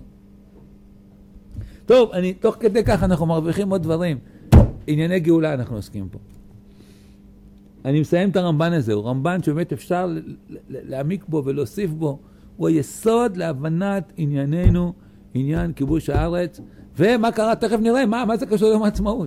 טוב, תוך כדי כך אנחנו מרוויחים עוד דברים. ענייני גאולה אנחנו עוסקים פה. אני מסיים את הרמב"ן הזה, הוא רמב"ן שבאמת אפשר להעמיק בו ולהוסיף בו. הוא היסוד להבנת ענייננו, עניין כיבוש הארץ. ומה קרה? תכף נראה, מה זה קשור ליום העצמאות?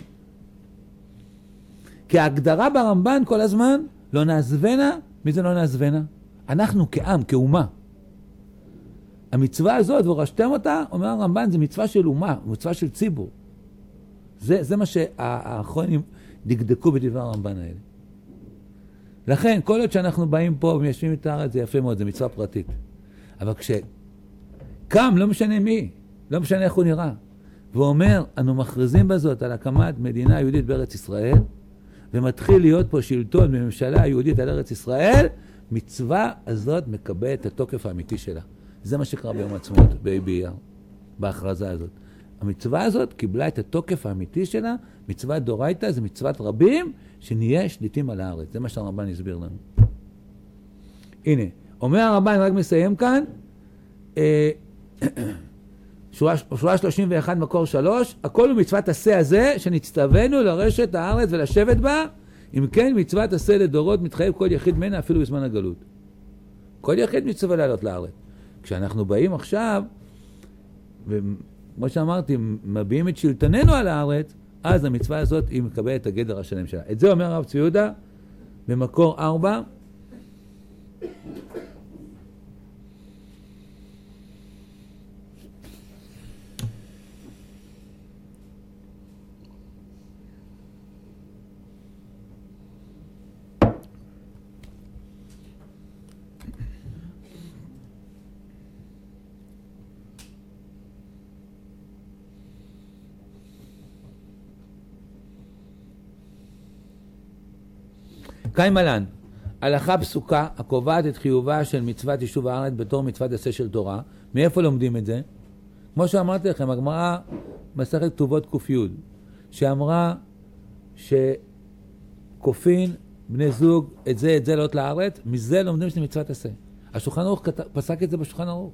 כי ההגדרה ברמב"ן כל הזמן, לא נעזבנה, מי זה לא נעזבנה? אנחנו כעם, כאומה. המצווה הזאת, ורשתם אותה, אומר הרמב"ן, זה מצווה של אומה, מצווה של ציבור. זה מה שהאחרונים דקדקו בדבר הרמב"ן האלה. לכן, כל עוד שאנחנו באים פה ומיישבים את הארץ, זה יפה מאוד, זה מצווה פרטית. אבל כשקם, לא משנה מי, לא משנה איך הוא נראה, ואומר, אנו מכריזים בזאת על הקמת מדינה יהודית בארץ ישראל, ומתחיל להיות פה שלטון בממשלה יהודית על ארץ ישראל, מצווה הזאת מקבלת את התוקף האמיתי שלה. זה מה שקרה ביום העצמאות, באייר, בהכרזה הזאת. המצווה הזאת קיבלה את התוקף האמיתי שלה, מצוות דורייתא, זה מצוות רבים, שנהיה שליטים על הארץ. זה מה שהרמב"ן הסביר לנו. הנה, אומר הרמב"ן, רק מסיים כאן, שורה 31 מקור 3, הכל הוא מצוות עשה הזה, שנצטווינו לרשת הארץ ולשבת בה, אם כן מצוות עשה לדורות מתחייב כל יחיד מנה אפילו בזמן הגלות. כל יחיד מצווה לעלות לארץ. כשאנחנו באים עכשיו, וכמו שאמרתי, מביאים את שלטוננו על הארץ, אז המצווה הזאת היא מקבלת את הגדר השלם שלה. את זה אומר הרב צבי יהודה במקור 4, קיימלן, הלכה פסוקה הקובעת את חיובה של מצוות יישוב הארץ בתור מצוות עשה של תורה. מאיפה לומדים את זה? כמו שאמרתי לכם, הגמרא מסכת כתובות ק"י, שאמרה שכופין בני זוג את זה לעלות לארץ, מזה לומדים שזה מצוות עשה. השולחן ערוך פסק את זה בשולחן ערוך.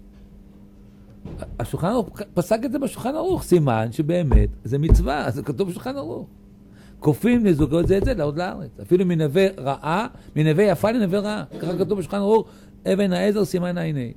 השולחן ערוך פסק את זה בשולחן ערוך, סימן שבאמת זה מצווה, זה כתוב בשולחן ערוך. כופים לזוגות זה את זה לעוד לארץ. אפילו מנווה רעה, מנווה יפה לנווה רעה. ככה כתוב בשולחן ערוך, אבן העזר סימן עיני.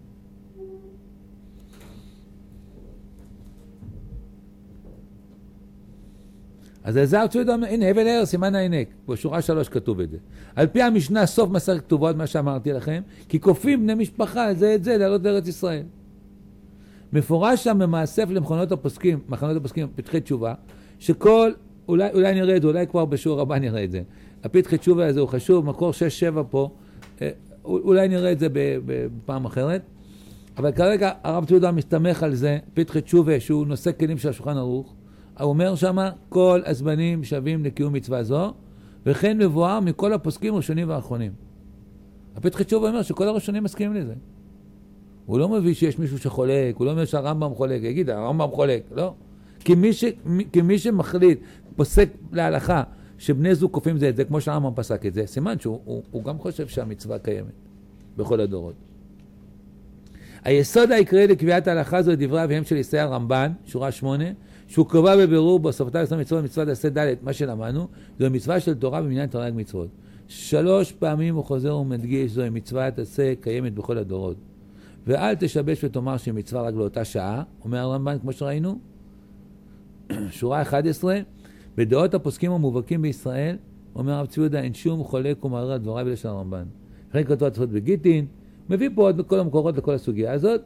אז על זה הרצוי אומר, הנה אבן העזר סימן עיני. בשורה 3 כתוב את זה. על פי המשנה, סוף מסכת כתובות, מה שאמרתי לכם, כי כופים בני משפחה זה את זה לעלות לארץ ישראל. מפורש שם במאסף למחנות הפוסקים, מחנות הפוסקים פתחי תשובה, שכל אולי נראה את זה, אולי כבר בשיעור הבא נראה את זה. הפתחי תשובה הזה הוא חשוב, מקור 6-7 פה, אולי נראה את זה בפעם אחרת, אבל כרגע הרב צבי יהודה מסתמך על זה, פתחי תשובה שהוא נושא כלים של השולחן ערוך, הוא אומר שמה כל הזמנים שווים לקיום מצווה זו, וכן מבואר מכל הפוסקים ראשונים ואחרונים. הפתחי תשובה אומר שכל הראשונים מסכימים לזה. הוא לא מביא שיש מישהו שחולק, הוא לא אומר שהרמב"ם חולק, יגיד הרמב"ם חולק, לא. כי מי שמחליט, פוסק להלכה, שבני זוג כופים זה את זה, כמו שהרמב"ם פסק את זה, סימן שהוא גם חושב שהמצווה קיימת בכל הדורות. היסוד העיקרי לקביעת ההלכה זו דברי אביהם של ישראל רמב"ן, שורה 8, שהוא קובע בבירור בסופתה לסוף מצוות מצוות עשה ד', מה שלמדנו, זו מצווה של תורה במניין תרי"ג מצוות. 3 פעמים הוא חוזר ומדגיש, זוהי מצוות עשה קיימת בכל הדורות. ואל תשבש ותאמר שהיא מצווה רק לאותה שעה, אומר הרמב"ן כמו שראינו. שורה 11, בדעות הפוסקים המובהקים בישראל, אומר הרב צבי יהודה, אין שום חולק ומערער על דבריו של הרמב"ן. אחרי כתוב התוספות בגיטין, מביא פה עוד בכל המקורות לכל הסוגיה הזאת.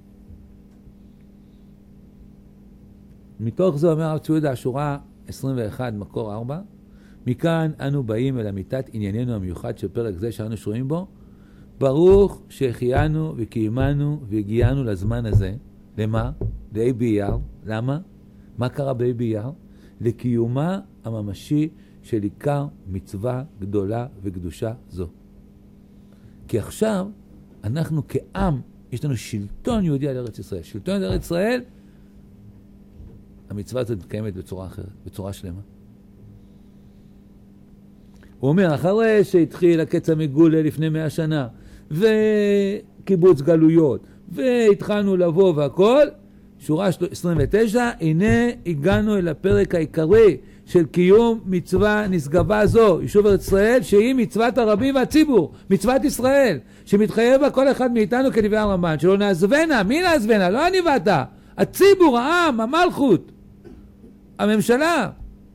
מתוך זה אומר הרב צבי יהודה, שורה 21, מקור 4, מכאן אנו באים אל אמיתת ענייננו המיוחד של פרק זה שאנו שרואים בו, ברוך שהחיינו וקיימנו והגיענו לזמן הזה. למה? לה' באייר. למה? מה קרה בה' באייר? לקיומה הממשי של עיקר מצווה גדולה וקדושה זו. כי עכשיו אנחנו כעם, יש לנו שלטון יהודי על ארץ ישראל. שלטון על ארץ ישראל, המצווה הזאת מתקיימת בצורה אחרת, בצורה שלמה. הוא אומר, אחרי שהתחיל הקץ המגולה לפני 100 שנה, וקיבוץ גלויות, והתחלנו לבוא והכל, שורה 29, הנה הגענו אל הפרק העיקרי של קיום מצווה נשגבה זו, יישוב ארץ ישראל, שהיא מצוות הרבים והציבור, מצוות ישראל, שמתחייב בה כל אחד מאיתנו כדברי הרמב"ן, שלא נעזבנה, מי נעזבנה? לא אני ואתה, הציבור, העם, המלכות, הממשלה.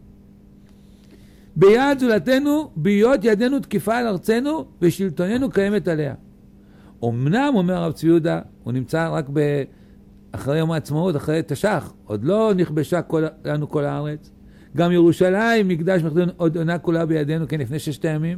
ביד זולתנו, בהיות ידנו תקיפה על ארצנו, ושלטוננו קיימת עליה. אמנם, אומר הרב צבי יהודה, הוא נמצא רק אחרי יום העצמאות, אחרי תש"ח, עוד לא נכבשה לנו כל הארץ. גם ירושלים, מקדש מחדון, עוד עונה כולה בידינו, כן, לפני 6 ימים.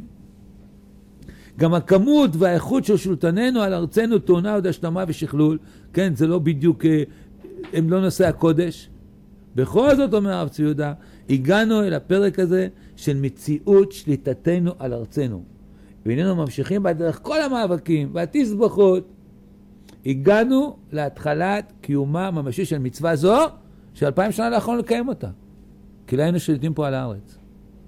גם הכמות והאיכות של שלטוננו על ארצנו טעונה עוד השלמה ושכלול. כן, זה לא בדיוק, הם לא נושא הקודש. בכל זאת, אומר הרב צבי יהודה, הגענו אל הפרק הזה של מציאות שליטתנו על ארצנו. והננו ממשיכים בדרך כל המאבקים והתסבוכות. הגענו להתחלת קיומה ממשי של מצווה זו, ש2000 שנה לאחרונה לקיים אותה. כי לא היינו שליטים פה על הארץ.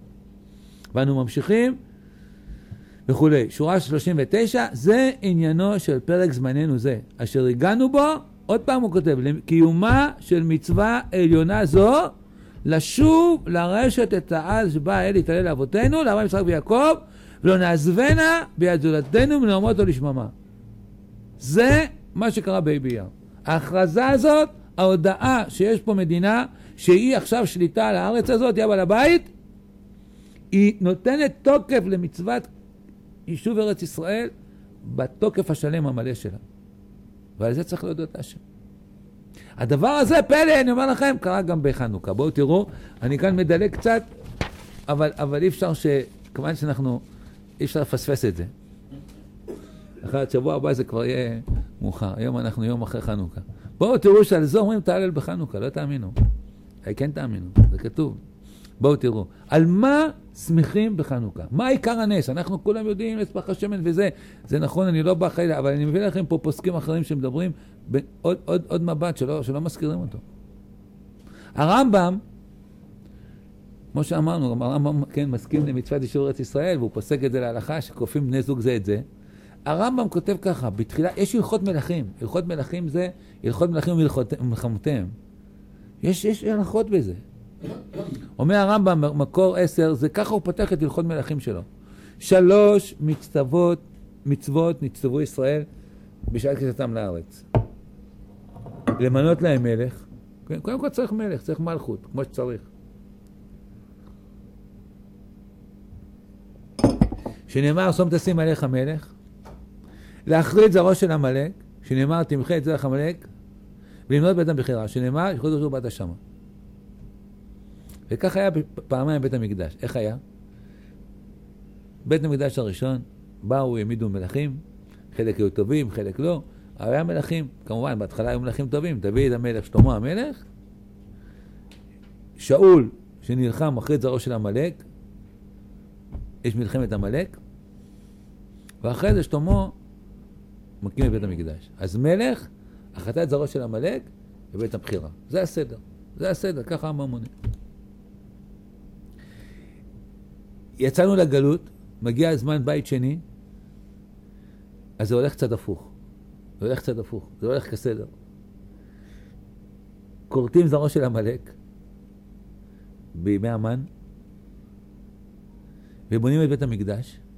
ואנו ממשיכים וכו'. שורה 39, זה עניינו של פרק זמננו זה, אשר הגענו בו, עוד פעם הוא כותב, קיומה של מצווה עליונה זו, לשוב לרשת את העז שבה האל יתעלה לאבותינו, לאברהם יצחק ויעקב, ולא נעזבנה ביד זולתנו ונעמוד אותו לשממה. זה מה שקרה בה' באייר. ההכרזה הזאת, ההודעה שיש פה מדינה שהיא עכשיו שליטה על הארץ הזאת, היא בעל הבית, היא נותנת תוקף למצוות יישוב ארץ ישראל בתוקף השלם המלא שלה. ועל זה צריך להודות להשם. הדבר הזה, פלא, אני אומר לכם, קרה גם בחנוכה. בואו תראו, אני כאן מדלג קצת, אבל אי אפשר כמובן שאנחנו, אי אפשר לפספס את זה. אחרי השבוע הבא זה כבר יהיה מאוחר. היום אנחנו יום אחרי חנוכה. בואו תראו שעל זה אומרים תהלל בחנוכה, לא תאמינו. כן תאמינו, זה כתוב. בואו תראו. על מה שמחים בחנוכה? מה עיקר הנס? אנחנו כולם יודעים לספח השמן וזה. זה נכון, אני לא בא חילה, אבל אני מביא לכם פה פוסקים אחרים שמדברים עוד מבט שלא מזכירים אותו. הרמב"ם, כמו שאמרנו, הרמב"ם כן מסכים למצוות יישוב ארץ ישראל, והוא פוסק את זה להלכה שכופים בני זוג זה את זה. הרמב"ם כותב ככה, בתחילה, יש הלכות מלכים. הלכות מלכים זה, הלכות מלכים ומלחמותיהם. יש הלכות בזה. אומר הרמב"ם, מקור 10, זה ככה הוא פותח את הלכות מלכים שלו. 3 מצוות נצטוו ישראל בשעת כניסתם לארץ. למנות להם מלך. קודם כל צריך מלך, צריך מלכות, כמו שצריך. שנאמר, שום תשים עליך מלך. להכריד זרעו של המלך, שנאמר, תמחה את זרח המלך, ולמנות בית המכירה, שנאמר, יכולת אותו בת השמה. וכך היה פעמיים בית המקדש. איך היה? בית המקדש הראשון, באו, העמידו מלכים, חלק היו טובים, חלק לא, אבל היה מלכים, כמובן, בהתחלה היו מלכים טובים, דוד המלך, שלמה המלך, שאול, שנלחם אחרי זרעו של המלך, יש מלחמת המלך, ואחרי זה שלמה מקים את בית המקדש. אז מלך, אחתה את זרעו של המלך, ובית הבחירה. זה הסדר. זה הסדר, ככה הממונה. יצאנו לגלות, מגיע הזמן בית שני, אז זה הולך קצת הפוך. זה הולך כסדר. קורטים זרעו של המלך, בימי המן, ובונים את בית המקדש,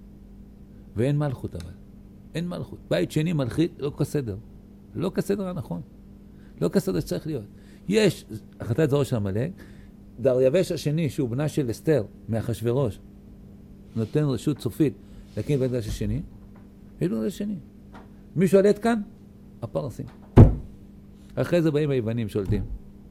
ואין מלכות אבל. אין מלכות. בית שני מלכית לא כסדר. לא כסדר הנכון. לא כסדר שצריך להיות. יש, החלטת זרוע של המלך, דריווש השני, שהוא בנה של אסתר, מאחשוורוש, נותן רשות סופית להקים בית המקדש השני, יש לו השני. מי שולט כאן? הפרסים. אחרי זה באים היוונים שולטים.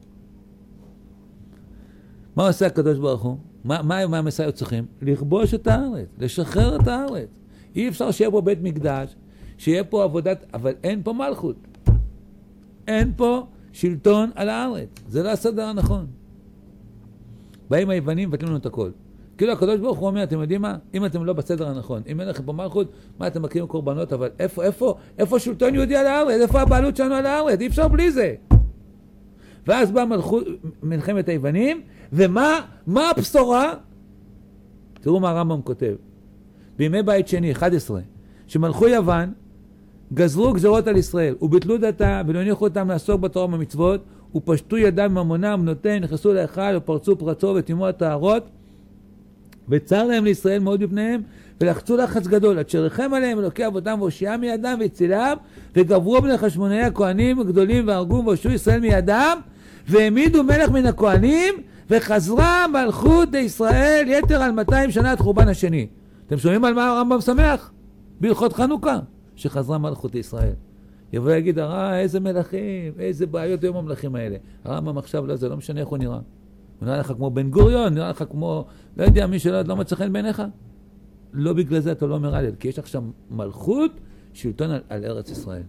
מה עושה הקדוש ברוך הוא? מה המסעיות צריכים? לכבוש את הארץ, לשחרר את הארץ. אי אפשר שיהיה פה בית מקדש, שיהיה פה עבודת, אבל אין פה מלכות. אין פה שלטון על הארץ. זה לא הסדר הנכון. באים היוונים ובטלים לנו את הכל. כאילו הקדוש ברוך הוא אומר, אתם יודעים מה? אם אתם לא בסדר הנכון, אם אין לכם פה מלכות, מה אתם מקריבים קורבנות, אבל איפה שלטון יהודי על הארץ? איפה הבעלות שלנו על הארץ? אי אפשר בלי זה. ואז באה מלחמת היוונים, ומה הבשורה? תראו מה הרמב"ם כותב. בימי בית שני, 11, שמלכו יוון, גזרו גזרות על ישראל, וביטלו דתה, ולא הניחו אותם לעסוק בתורה ובמצוות, ופשטו ידם ממונם, נותן, נכנסו להיכל, ופרצו פרצו וטימאו הטהרות, וצר להם לישראל מאוד בפניהם, ולחצו לחץ גדול, עד שריחם עליהם אלוקי אבותם והושיעם מידם והצילם, וגברו בני חשמונאי הכהנים הגדולים והרגום והושעו ישראל מידם, והעמידו מלך מן הכהנים, וחזרה מלכות לישראל יתר על 200 שנה את חורבן השני. אתם שומעים על מה הרמב"ם שמח? בהלכות חנוכה, שחזרה מלכות לישראל. יבוא יגיד, איזה מלכים, איזה בעיות היום המלכים האלה. הרמב"ם עכשיו לא, זה לא משנה איך הוא נראה. הוא נראה לך כמו בן גוריון, נראה לך כמו, לא יודע, מי שלא לא מצא חן בעיניך. לא בגלל זה אתה לא אומר עליו, כי יש לך שם מלכות, שלטון על ארץ ישראל.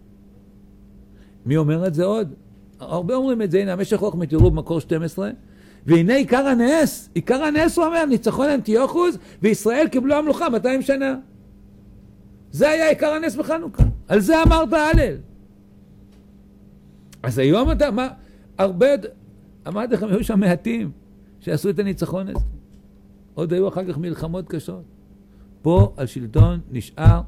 מי אומר את זה עוד? הרבה אומרים את זה, הנה, המשך חוכמה תראו במקור 12, והנה עיקר הנס הוא אומר, ניצחון אנטיוכוס, וישראל קיבלו המלוכה 200 שנה. זה היה עיקר הנס בחנוכה. על זה אמרת הלל. אז היום אתה, מה, הרבה, אמרתי לכם, היו שם מעטים שעשו את הניצחון הזה. עוד היו אחר כך מלחמות קשות. פה השלטון נשאר.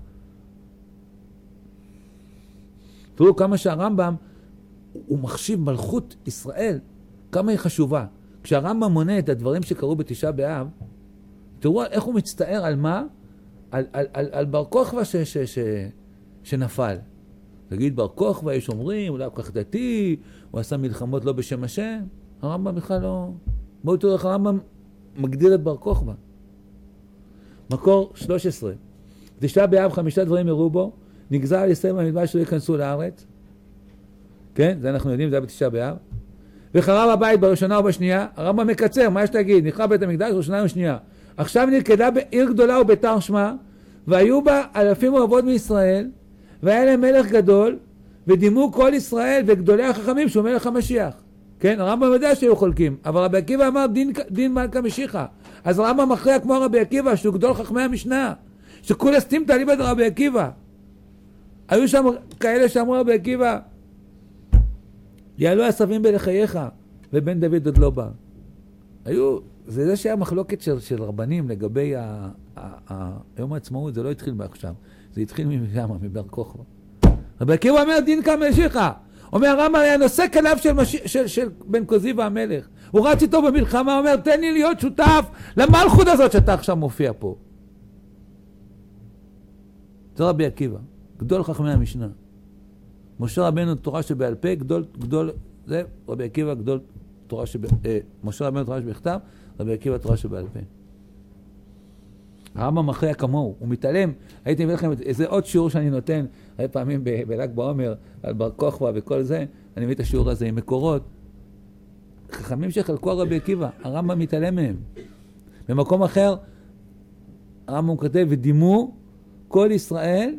תראו כמה שהרמב"ם, הוא מחשיב מלכות ישראל, כמה היא חשובה. כשהרמב"ם מונה את הדברים שקרו בתשעה באב, תראו איך הוא מצטער על מה? על בר כוכבא שנפל. תגיד, בר כוכבא, יש אומרים, אולי הוא כך דתי, הוא עשה מלחמות לא בשם השם. הרמב"ם בכלל לא. בואו תראו איך הרמב"ם מגדיר את בר כוכבא. מקור 13. תשעה באב 5 דברים יראו בו, נגזר על ישראל במדבר שלא ייכנסו לארץ. כן? זה אנחנו יודעים, זה היה בתשעה באב. וחרב הבית בראשונה ובשנייה, הרמב"ם מקצר, מה יש להגיד? נחרב בית המקדש ראשונה ובשנייה. עכשיו נלכדה בעיר גדולה וביתר שמה, והיו בה אלפים רבות מישראל, והיה להם מלך גדול, ודימו כל ישראל וגדולי החכמים שהוא מלך המשיח. כן? הרמב"ם יודע שהיו חולקים, אבל רבי עקיבא אמר דין מלכה משיחה. אז הרמב"ם מכריע כמו רבי עקיבא, שהוא גדול חכמי המשנה, שכולה סתים את הליבד רבי עקיבא. היו שם כאלה שאמרו רבי עקיבא, יעלו עשבים בלחייך, ובן דוד עוד לא בא. היו, זה שהיה מחלוקת של רבנים לגבי יום העצמאות, זה לא התחיל מעכשיו, זה התחיל משם, מבר כוכבא. רבי עקיבא אומר דין כמשיחה. אומר הרמב"ם היה נושא כליו של בן כוזי והמלך. הוא רץ איתו במלחמה, אומר תן לי להיות שותף למלכות הזאת שאתה עכשיו מופיע פה. זה רבי עקיבא, גדול חכמי המשנה. משה רבנו תורה שבעל פה, גדול, זה רבי עקיבא גדול תורה משה רבנו תורה שבכתב, רבי עקיבא תורה שבעל פה. הרמב"ם מכריע כמוהו, הוא מתעלם. הייתי מביא לכם איזה עוד שיעור שאני נותן, הרבה פעמים בל"ג בעומר, על בר כוכבא וכל זה, אני מביא את השיעור הזה עם מקורות. חכמים שחלקו על רבי עקיבא, הרמב"ם מתעלם מהם. במקום אחר, הרמב"ם כותב, ודימו כל ישראל,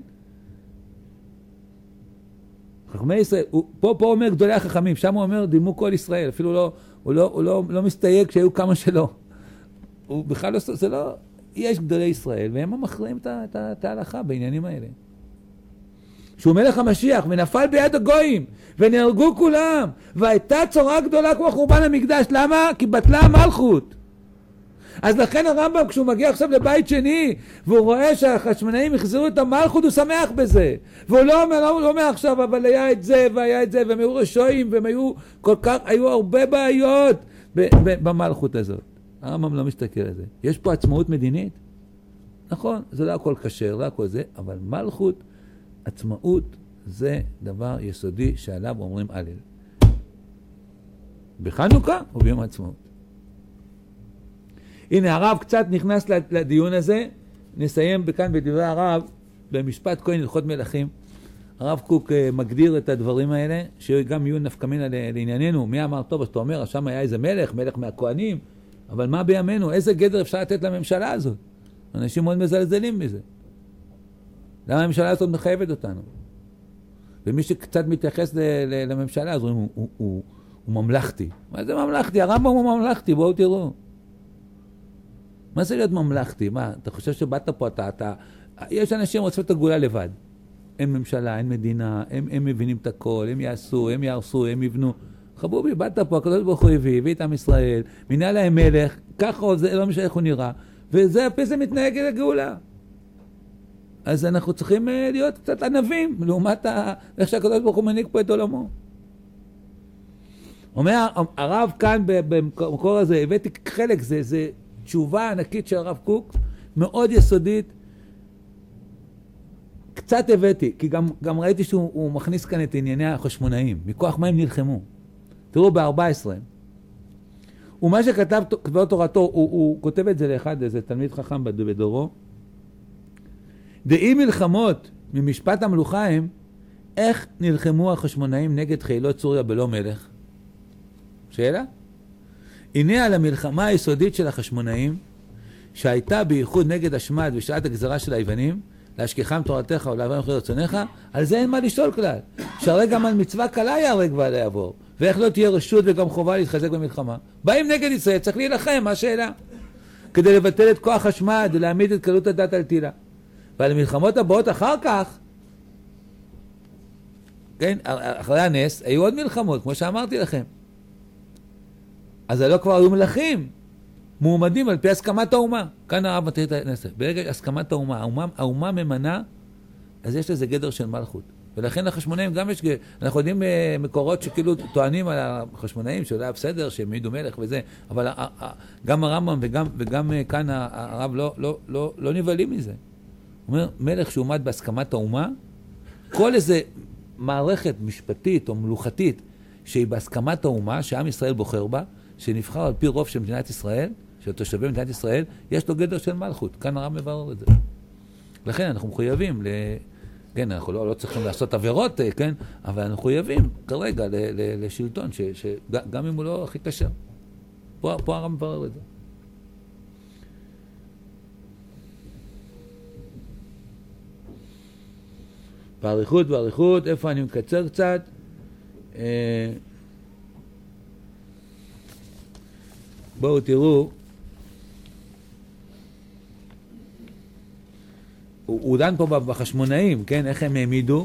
חכמי ישראל, פה אומר גדולי החכמים, שם הוא אומר דימו כל ישראל, אפילו הוא לא מסתייג שהיו כמה שלא. הוא בכלל לא, זה לא, יש גדולי ישראל, והם המכריעים את ההלכה בעניינים האלה. שהוא מלך המשיח, ונפל ביד הגויים, ונהרגו כולם, והייתה צורה גדולה כמו חורבן המקדש. למה? כי בטלה המלכות. אז לכן הרמב"ם, כשהוא מגיע עכשיו לבית שני, והוא רואה שהחשמונאים החזירו את המלכות, הוא שמח בזה. והוא לא אומר עכשיו, אבל היה את זה, והיה את זה, והם היו רשועים, והם היו הרבה בעיות במלכות הזאת. הרמב"ם לא מסתכל על זה. יש פה עצמאות מדינית? נכון, זה לא הכל כשר, לא הכל זה, אבל מלכות, עצמאות, זה דבר יסודי שעליו אומרים הלל. בחנוכה וביום העצמאות. הנה, הרב קצת נכנס לדיון הזה, נסיים כאן בדברי הרב, במשפט כהן הלכות מלכים. הרב קוק מגדיר את הדברים האלה, שגם יהיו נפקא מינה לענייננו. מי אמר טוב, אז אתה אומר, שם היה איזה מלך מהכהנים, אבל מה בימינו? איזה גדר אפשר לתת לממשלה הזאת? אנשים מאוד מזלזלים בזה. למה הממשלה הזאת מחייבת אותנו? ומי שקצת מתייחס לממשלה, אז הוא ממלכתי. מה זה ממלכתי? הרמב"ם הוא ממלכתי, בואו תראו. מה זה להיות ממלכתי? מה, אתה חושב שבאת פה, יש אנשים רוצים את הגאולה לבד. אין ממשלה, אין מדינה, הם מבינים את הכל, הם יעשו, הם יהרסו, הם יבנו. חבובי, באת פה, הקדוש ברוך הוא הביא את עם ישראל, מינה להם מלך, ככה זה לא משנה איך הוא נראה, וזה הפסם מתנהג אל הגאולה. אז אנחנו צריכים להיות קצת ענבים, לעומת איך שהקדוש ברוך הוא מנהיג פה את עולמו. אומר הרב כאן במקור הזה, הבאתי חלק, זה תשובה ענקית של הרב קוק, מאוד יסודית, קצת הבאתי, כי גם ראיתי שהוא מכניס כאן את ענייני החשמונאים, מכוח מה הם נלחמו. תראו ב-14. ומה שכתב כתבי תורתו, הוא כותב את זה לאחד, איזה תלמיד חכם בדורו. דאי מלחמות ממשפט המלוכה הם, איך נלחמו החשמונאים נגד חילות סוריה בלא מלך? שאלה? הנה על המלחמה היסודית של החשמונאים, שהייתה בייחוד נגד השמד ושעת הגזרה של היוונים, להשכיחם תורתך ולעבור אחרי רצונך, על זה אין מה לשאול כלל. שהרי גם על מצווה קלה יהרג ועלה יעבור. ואיך לא תהיה רשות וגם חובה להתחזק במלחמה. באים נגד ישראל, צריך להילחם, מה השאלה? כדי לבטל את כוח השמד ולהעמיד את קלות הדת על תילה. ועל המלחמות הבאות אחר כך, כן, אחרי הנס, היו עוד מלחמות, כמו שאמרתי לכם. אז זה לא כבר היו מלכים, מועמדים על פי הסכמת האומה. כאן הרב מתאר את הנס. ברגע הסכמת האומה, האומה ממנה, אז יש לזה גדר של מלכות. ולכן לחשמונאים גם יש, אנחנו יודעים מקורות שכאילו טוענים על החשמונאים, שזה היה בסדר, שהם העידו מלך וזה, אבל גם הרמב"ם וגם כאן הרב לא נבהלים מזה. הוא אומר, מלך שעומד בהסכמת האומה, כל איזה מערכת משפטית או מלוכתית שהיא בהסכמת האומה, שעם ישראל בוחר בה, שנבחר על פי רוב של מדינת ישראל, של תושבי מדינת ישראל, יש לו גדר של מלכות. כאן הרב מברר את זה. לכן אנחנו מחויבים כן, אנחנו לא צריכים לעשות עבירות, כן, אבל אנחנו מחויבים כרגע לשלטון, שגם אם הוא לא הכי קשה. פה הרב מברר את זה. באריכות, איפה אני מקצר קצת? בואו תראו, הוא דן פה בחשמונאים, כן? איך הם העמידו?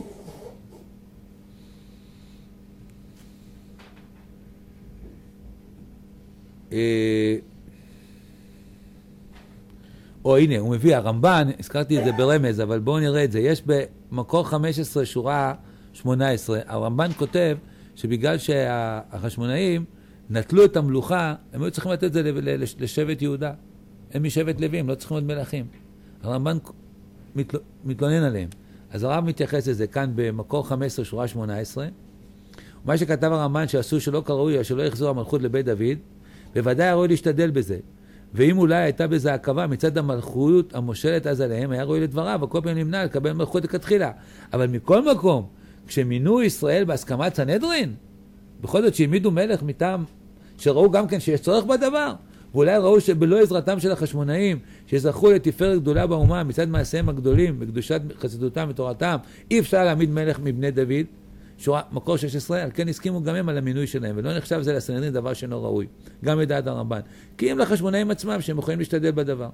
הנה, הוא מביא, הרמב"ן, הזכרתי את זה ברמז, אבל בואו נראה את זה. יש במקור 15, שורה 18, הרמב"ן כותב שבגלל שהחשמונאים נטלו את המלוכה, הם היו צריכים לתת את זה לשבט יהודה. הם משבט לוי, הם לא צריכים להיות מלכים. הרמב"ן מתלונן עליהם. אז הרב מתייחס לזה כאן במקור 15, שורה 18. ומה שכתב הרמב"ן שעשו שלא כראוי, שלא יחזור המלכות לבית דוד, בוודאי הראוי להשתדל בזה. ואם אולי הייתה בזה עכבה מצד המלכות המושלת אז עליהם, היה ראוי לדבריו, וכל פעם נמנע לקבל מלכות לכתחילה. אבל מכל מקום, כשמינו ישראל בהסכמת סנהדרין, בכל זאת שהעמידו מלך מטעם, שראו גם כן שיש צורך בדבר, ואולי ראו שבלא עזרתם של החשמונאים, שזכו לתפארת גדולה באומה מצד מעשיהם הגדולים, בקדושת חסידותם ותורתם, אי אפשר להעמיד מלך מבני דוד, שורה, מקור 16, על כן הסכימו גם הם על המינוי שלהם, ולא נחשב זה לסנהדרין דבר שאינו ראוי, גם לדעת הרמב"ן. כי אם לחשמונאים עצמם שהם יכולים להשתדל בדבר.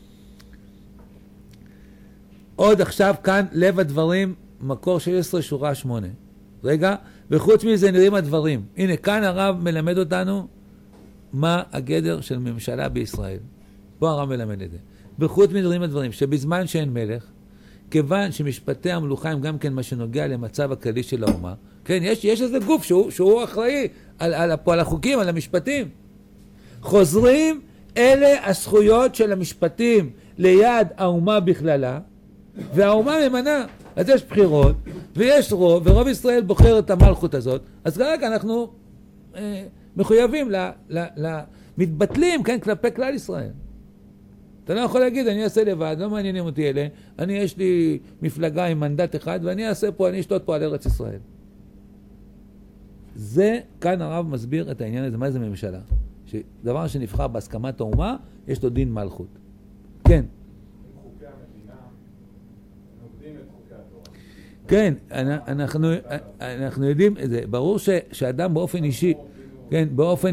עוד עכשיו כאן לב הדברים, מקור 16, שורה 8. רגע, וחוץ מזה נראים הדברים. הנה, כאן הרב מלמד אותנו מה הגדר של ממשלה בישראל. פה הרב מלמד את זה. וחוץ מזה נראים הדברים, שבזמן שאין מלך, כיוון שמשפטי המלוכה הם גם כן מה שנוגע למצב הכללי של האומה, כן, יש איזה גוף שהוא אחראי על החוקים, על המשפטים. חוזרים, אלה הזכויות של המשפטים. ליד האומה בכללה, והאומה ממנה. אז יש בחירות, ויש רוב, ורוב ישראל בוחר את המלכות הזאת, אז כרגע אנחנו מחויבים, מתבטלים, כן, כלפי כלל ישראל. אתה לא יכול להגיד, אני אעשה לבד, לא מעניינים אותי אלה, יש לי מפלגה עם מנדט אחד, ואני אעשה פה, אני אשתות פה על ארץ ישראל. זה, כאן הרב מסביר את העניין הזה, מה זה ממשלה? שדבר שנבחר בהסכמת האומה, יש לו דין מלכות. כן. חוקי המדינה נוגדים את חוקי התורה. כן, אנחנו יודעים את זה. ברור שאדם באופן אישי, כן,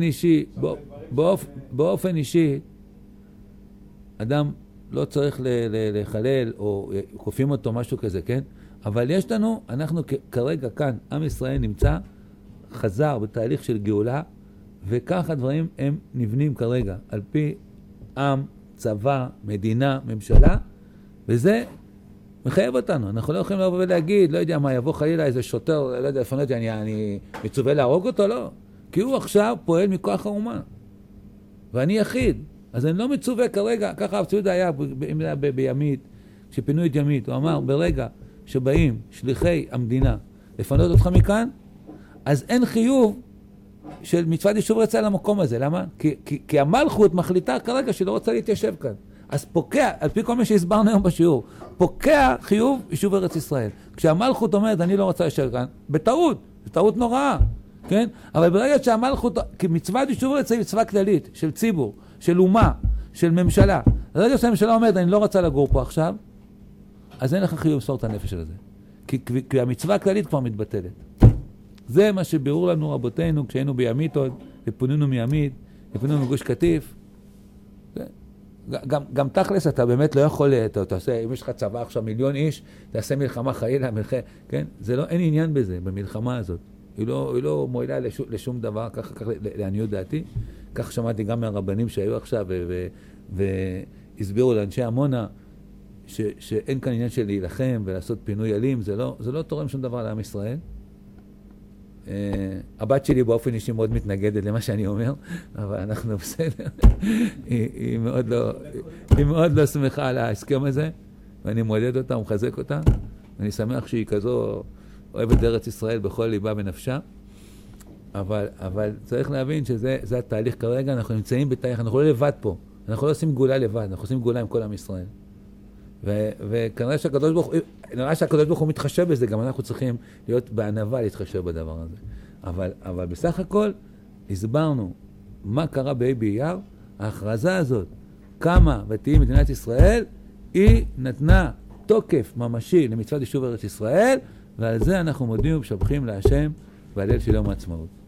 באופן אישי, אדם לא צריך לחלל או כופים אותו משהו כזה, כן? אבל יש לנו, אנחנו כרגע כאן, עם ישראל נמצא, חזר בתהליך של גאולה, וכך הדברים הם נבנים כרגע, על פי עם, צבא, מדינה, ממשלה, וזה מחייב אותנו. אנחנו לא יכולים לבוא ולהגיד, לא יודע מה, יבוא חלילה איזה שוטר, לא יודע, לפנות, אני מצווה להרוג אותו, לא. כי הוא עכשיו פועל מכוח האומה. ואני יחיד. אז אני לא מצווה כרגע, ככה הרב צבי היה בימית, כשפינו את ימית, הוא אמר, ברגע שבאים שליחי המדינה לפנות אותך מכאן, אז אין חיוב של מצוות יישוב רצה למקום הזה. למה? כי המלכות מחליטה כרגע שהיא לא רוצה להתיישב כאן. אז פוקע, על פי כל מה שהסברנו היום בשיעור, פוקע חיוב יישוב ארץ ישראל. כשהמלכות אומרת, אני לא רוצה להישאר כאן, בטעות, זו טעות נוראה, כן? אבל ברגע שהמלכות, כי מצוות יישוב ארץ היא מצווה כללית, של ציבור, של אומה, של ממשלה. ברגע שהממשלה אומרת, אני לא רוצה לגור פה עכשיו, אז אין לך חיוב למסור את הנפש של זה. כי המצווה הכללית כבר מתבטלת. זה מה שביאור לנו רבותינו כשהיינו בימית עוד, ופונינו מימית, ופונינו מגוש קטיף. גם תכלס אתה באמת לא יכול, אתה עושה, אם יש לך צבא עכשיו 1,000,000 איש, תעשה מלחמה חלילה, כן? זה לא, אין עניין בזה, במלחמה הזאת. היא לא מועילה לשום דבר, כך לעניות דעתי. כך שמעתי גם מהרבנים שהיו עכשיו, והסבירו לאנשי עמונה, שאין כאן עניין של להילחם ולעשות פינוי אלים, זה לא תורם שום דבר לעם ישראל. הבת שלי באופן אישי מאוד מתנגדת למה שאני אומר, אבל אנחנו בסדר. היא מאוד לא שמחה על ההסכם הזה, ואני מועדד אותה ומחזק אותה. אני שמח שהיא כזו אוהבת ארץ ישראל בכל ליבה ונפשה. אבל צריך להבין שזה התהליך כרגע, אנחנו נמצאים בתהליך, אנחנו לא לבד פה. אנחנו לא עושים גאולה לבד, אנחנו עושים גאולה עם כל עם ישראל. וכנראה שהקדוש ברוך הוא מתחשב בזה, גם אנחנו צריכים להיות בענווה להתחשב בדבר הזה. אבל בסך הכל הסברנו מה קרה בה' באייר, ההכרזה הזאת, כמה ותהי מדינת ישראל, היא נתנה תוקף ממשי למצוות יישוב ארץ ישראל, ועל זה אנחנו מודים ומשבחים להשם והלל של יום העצמאות.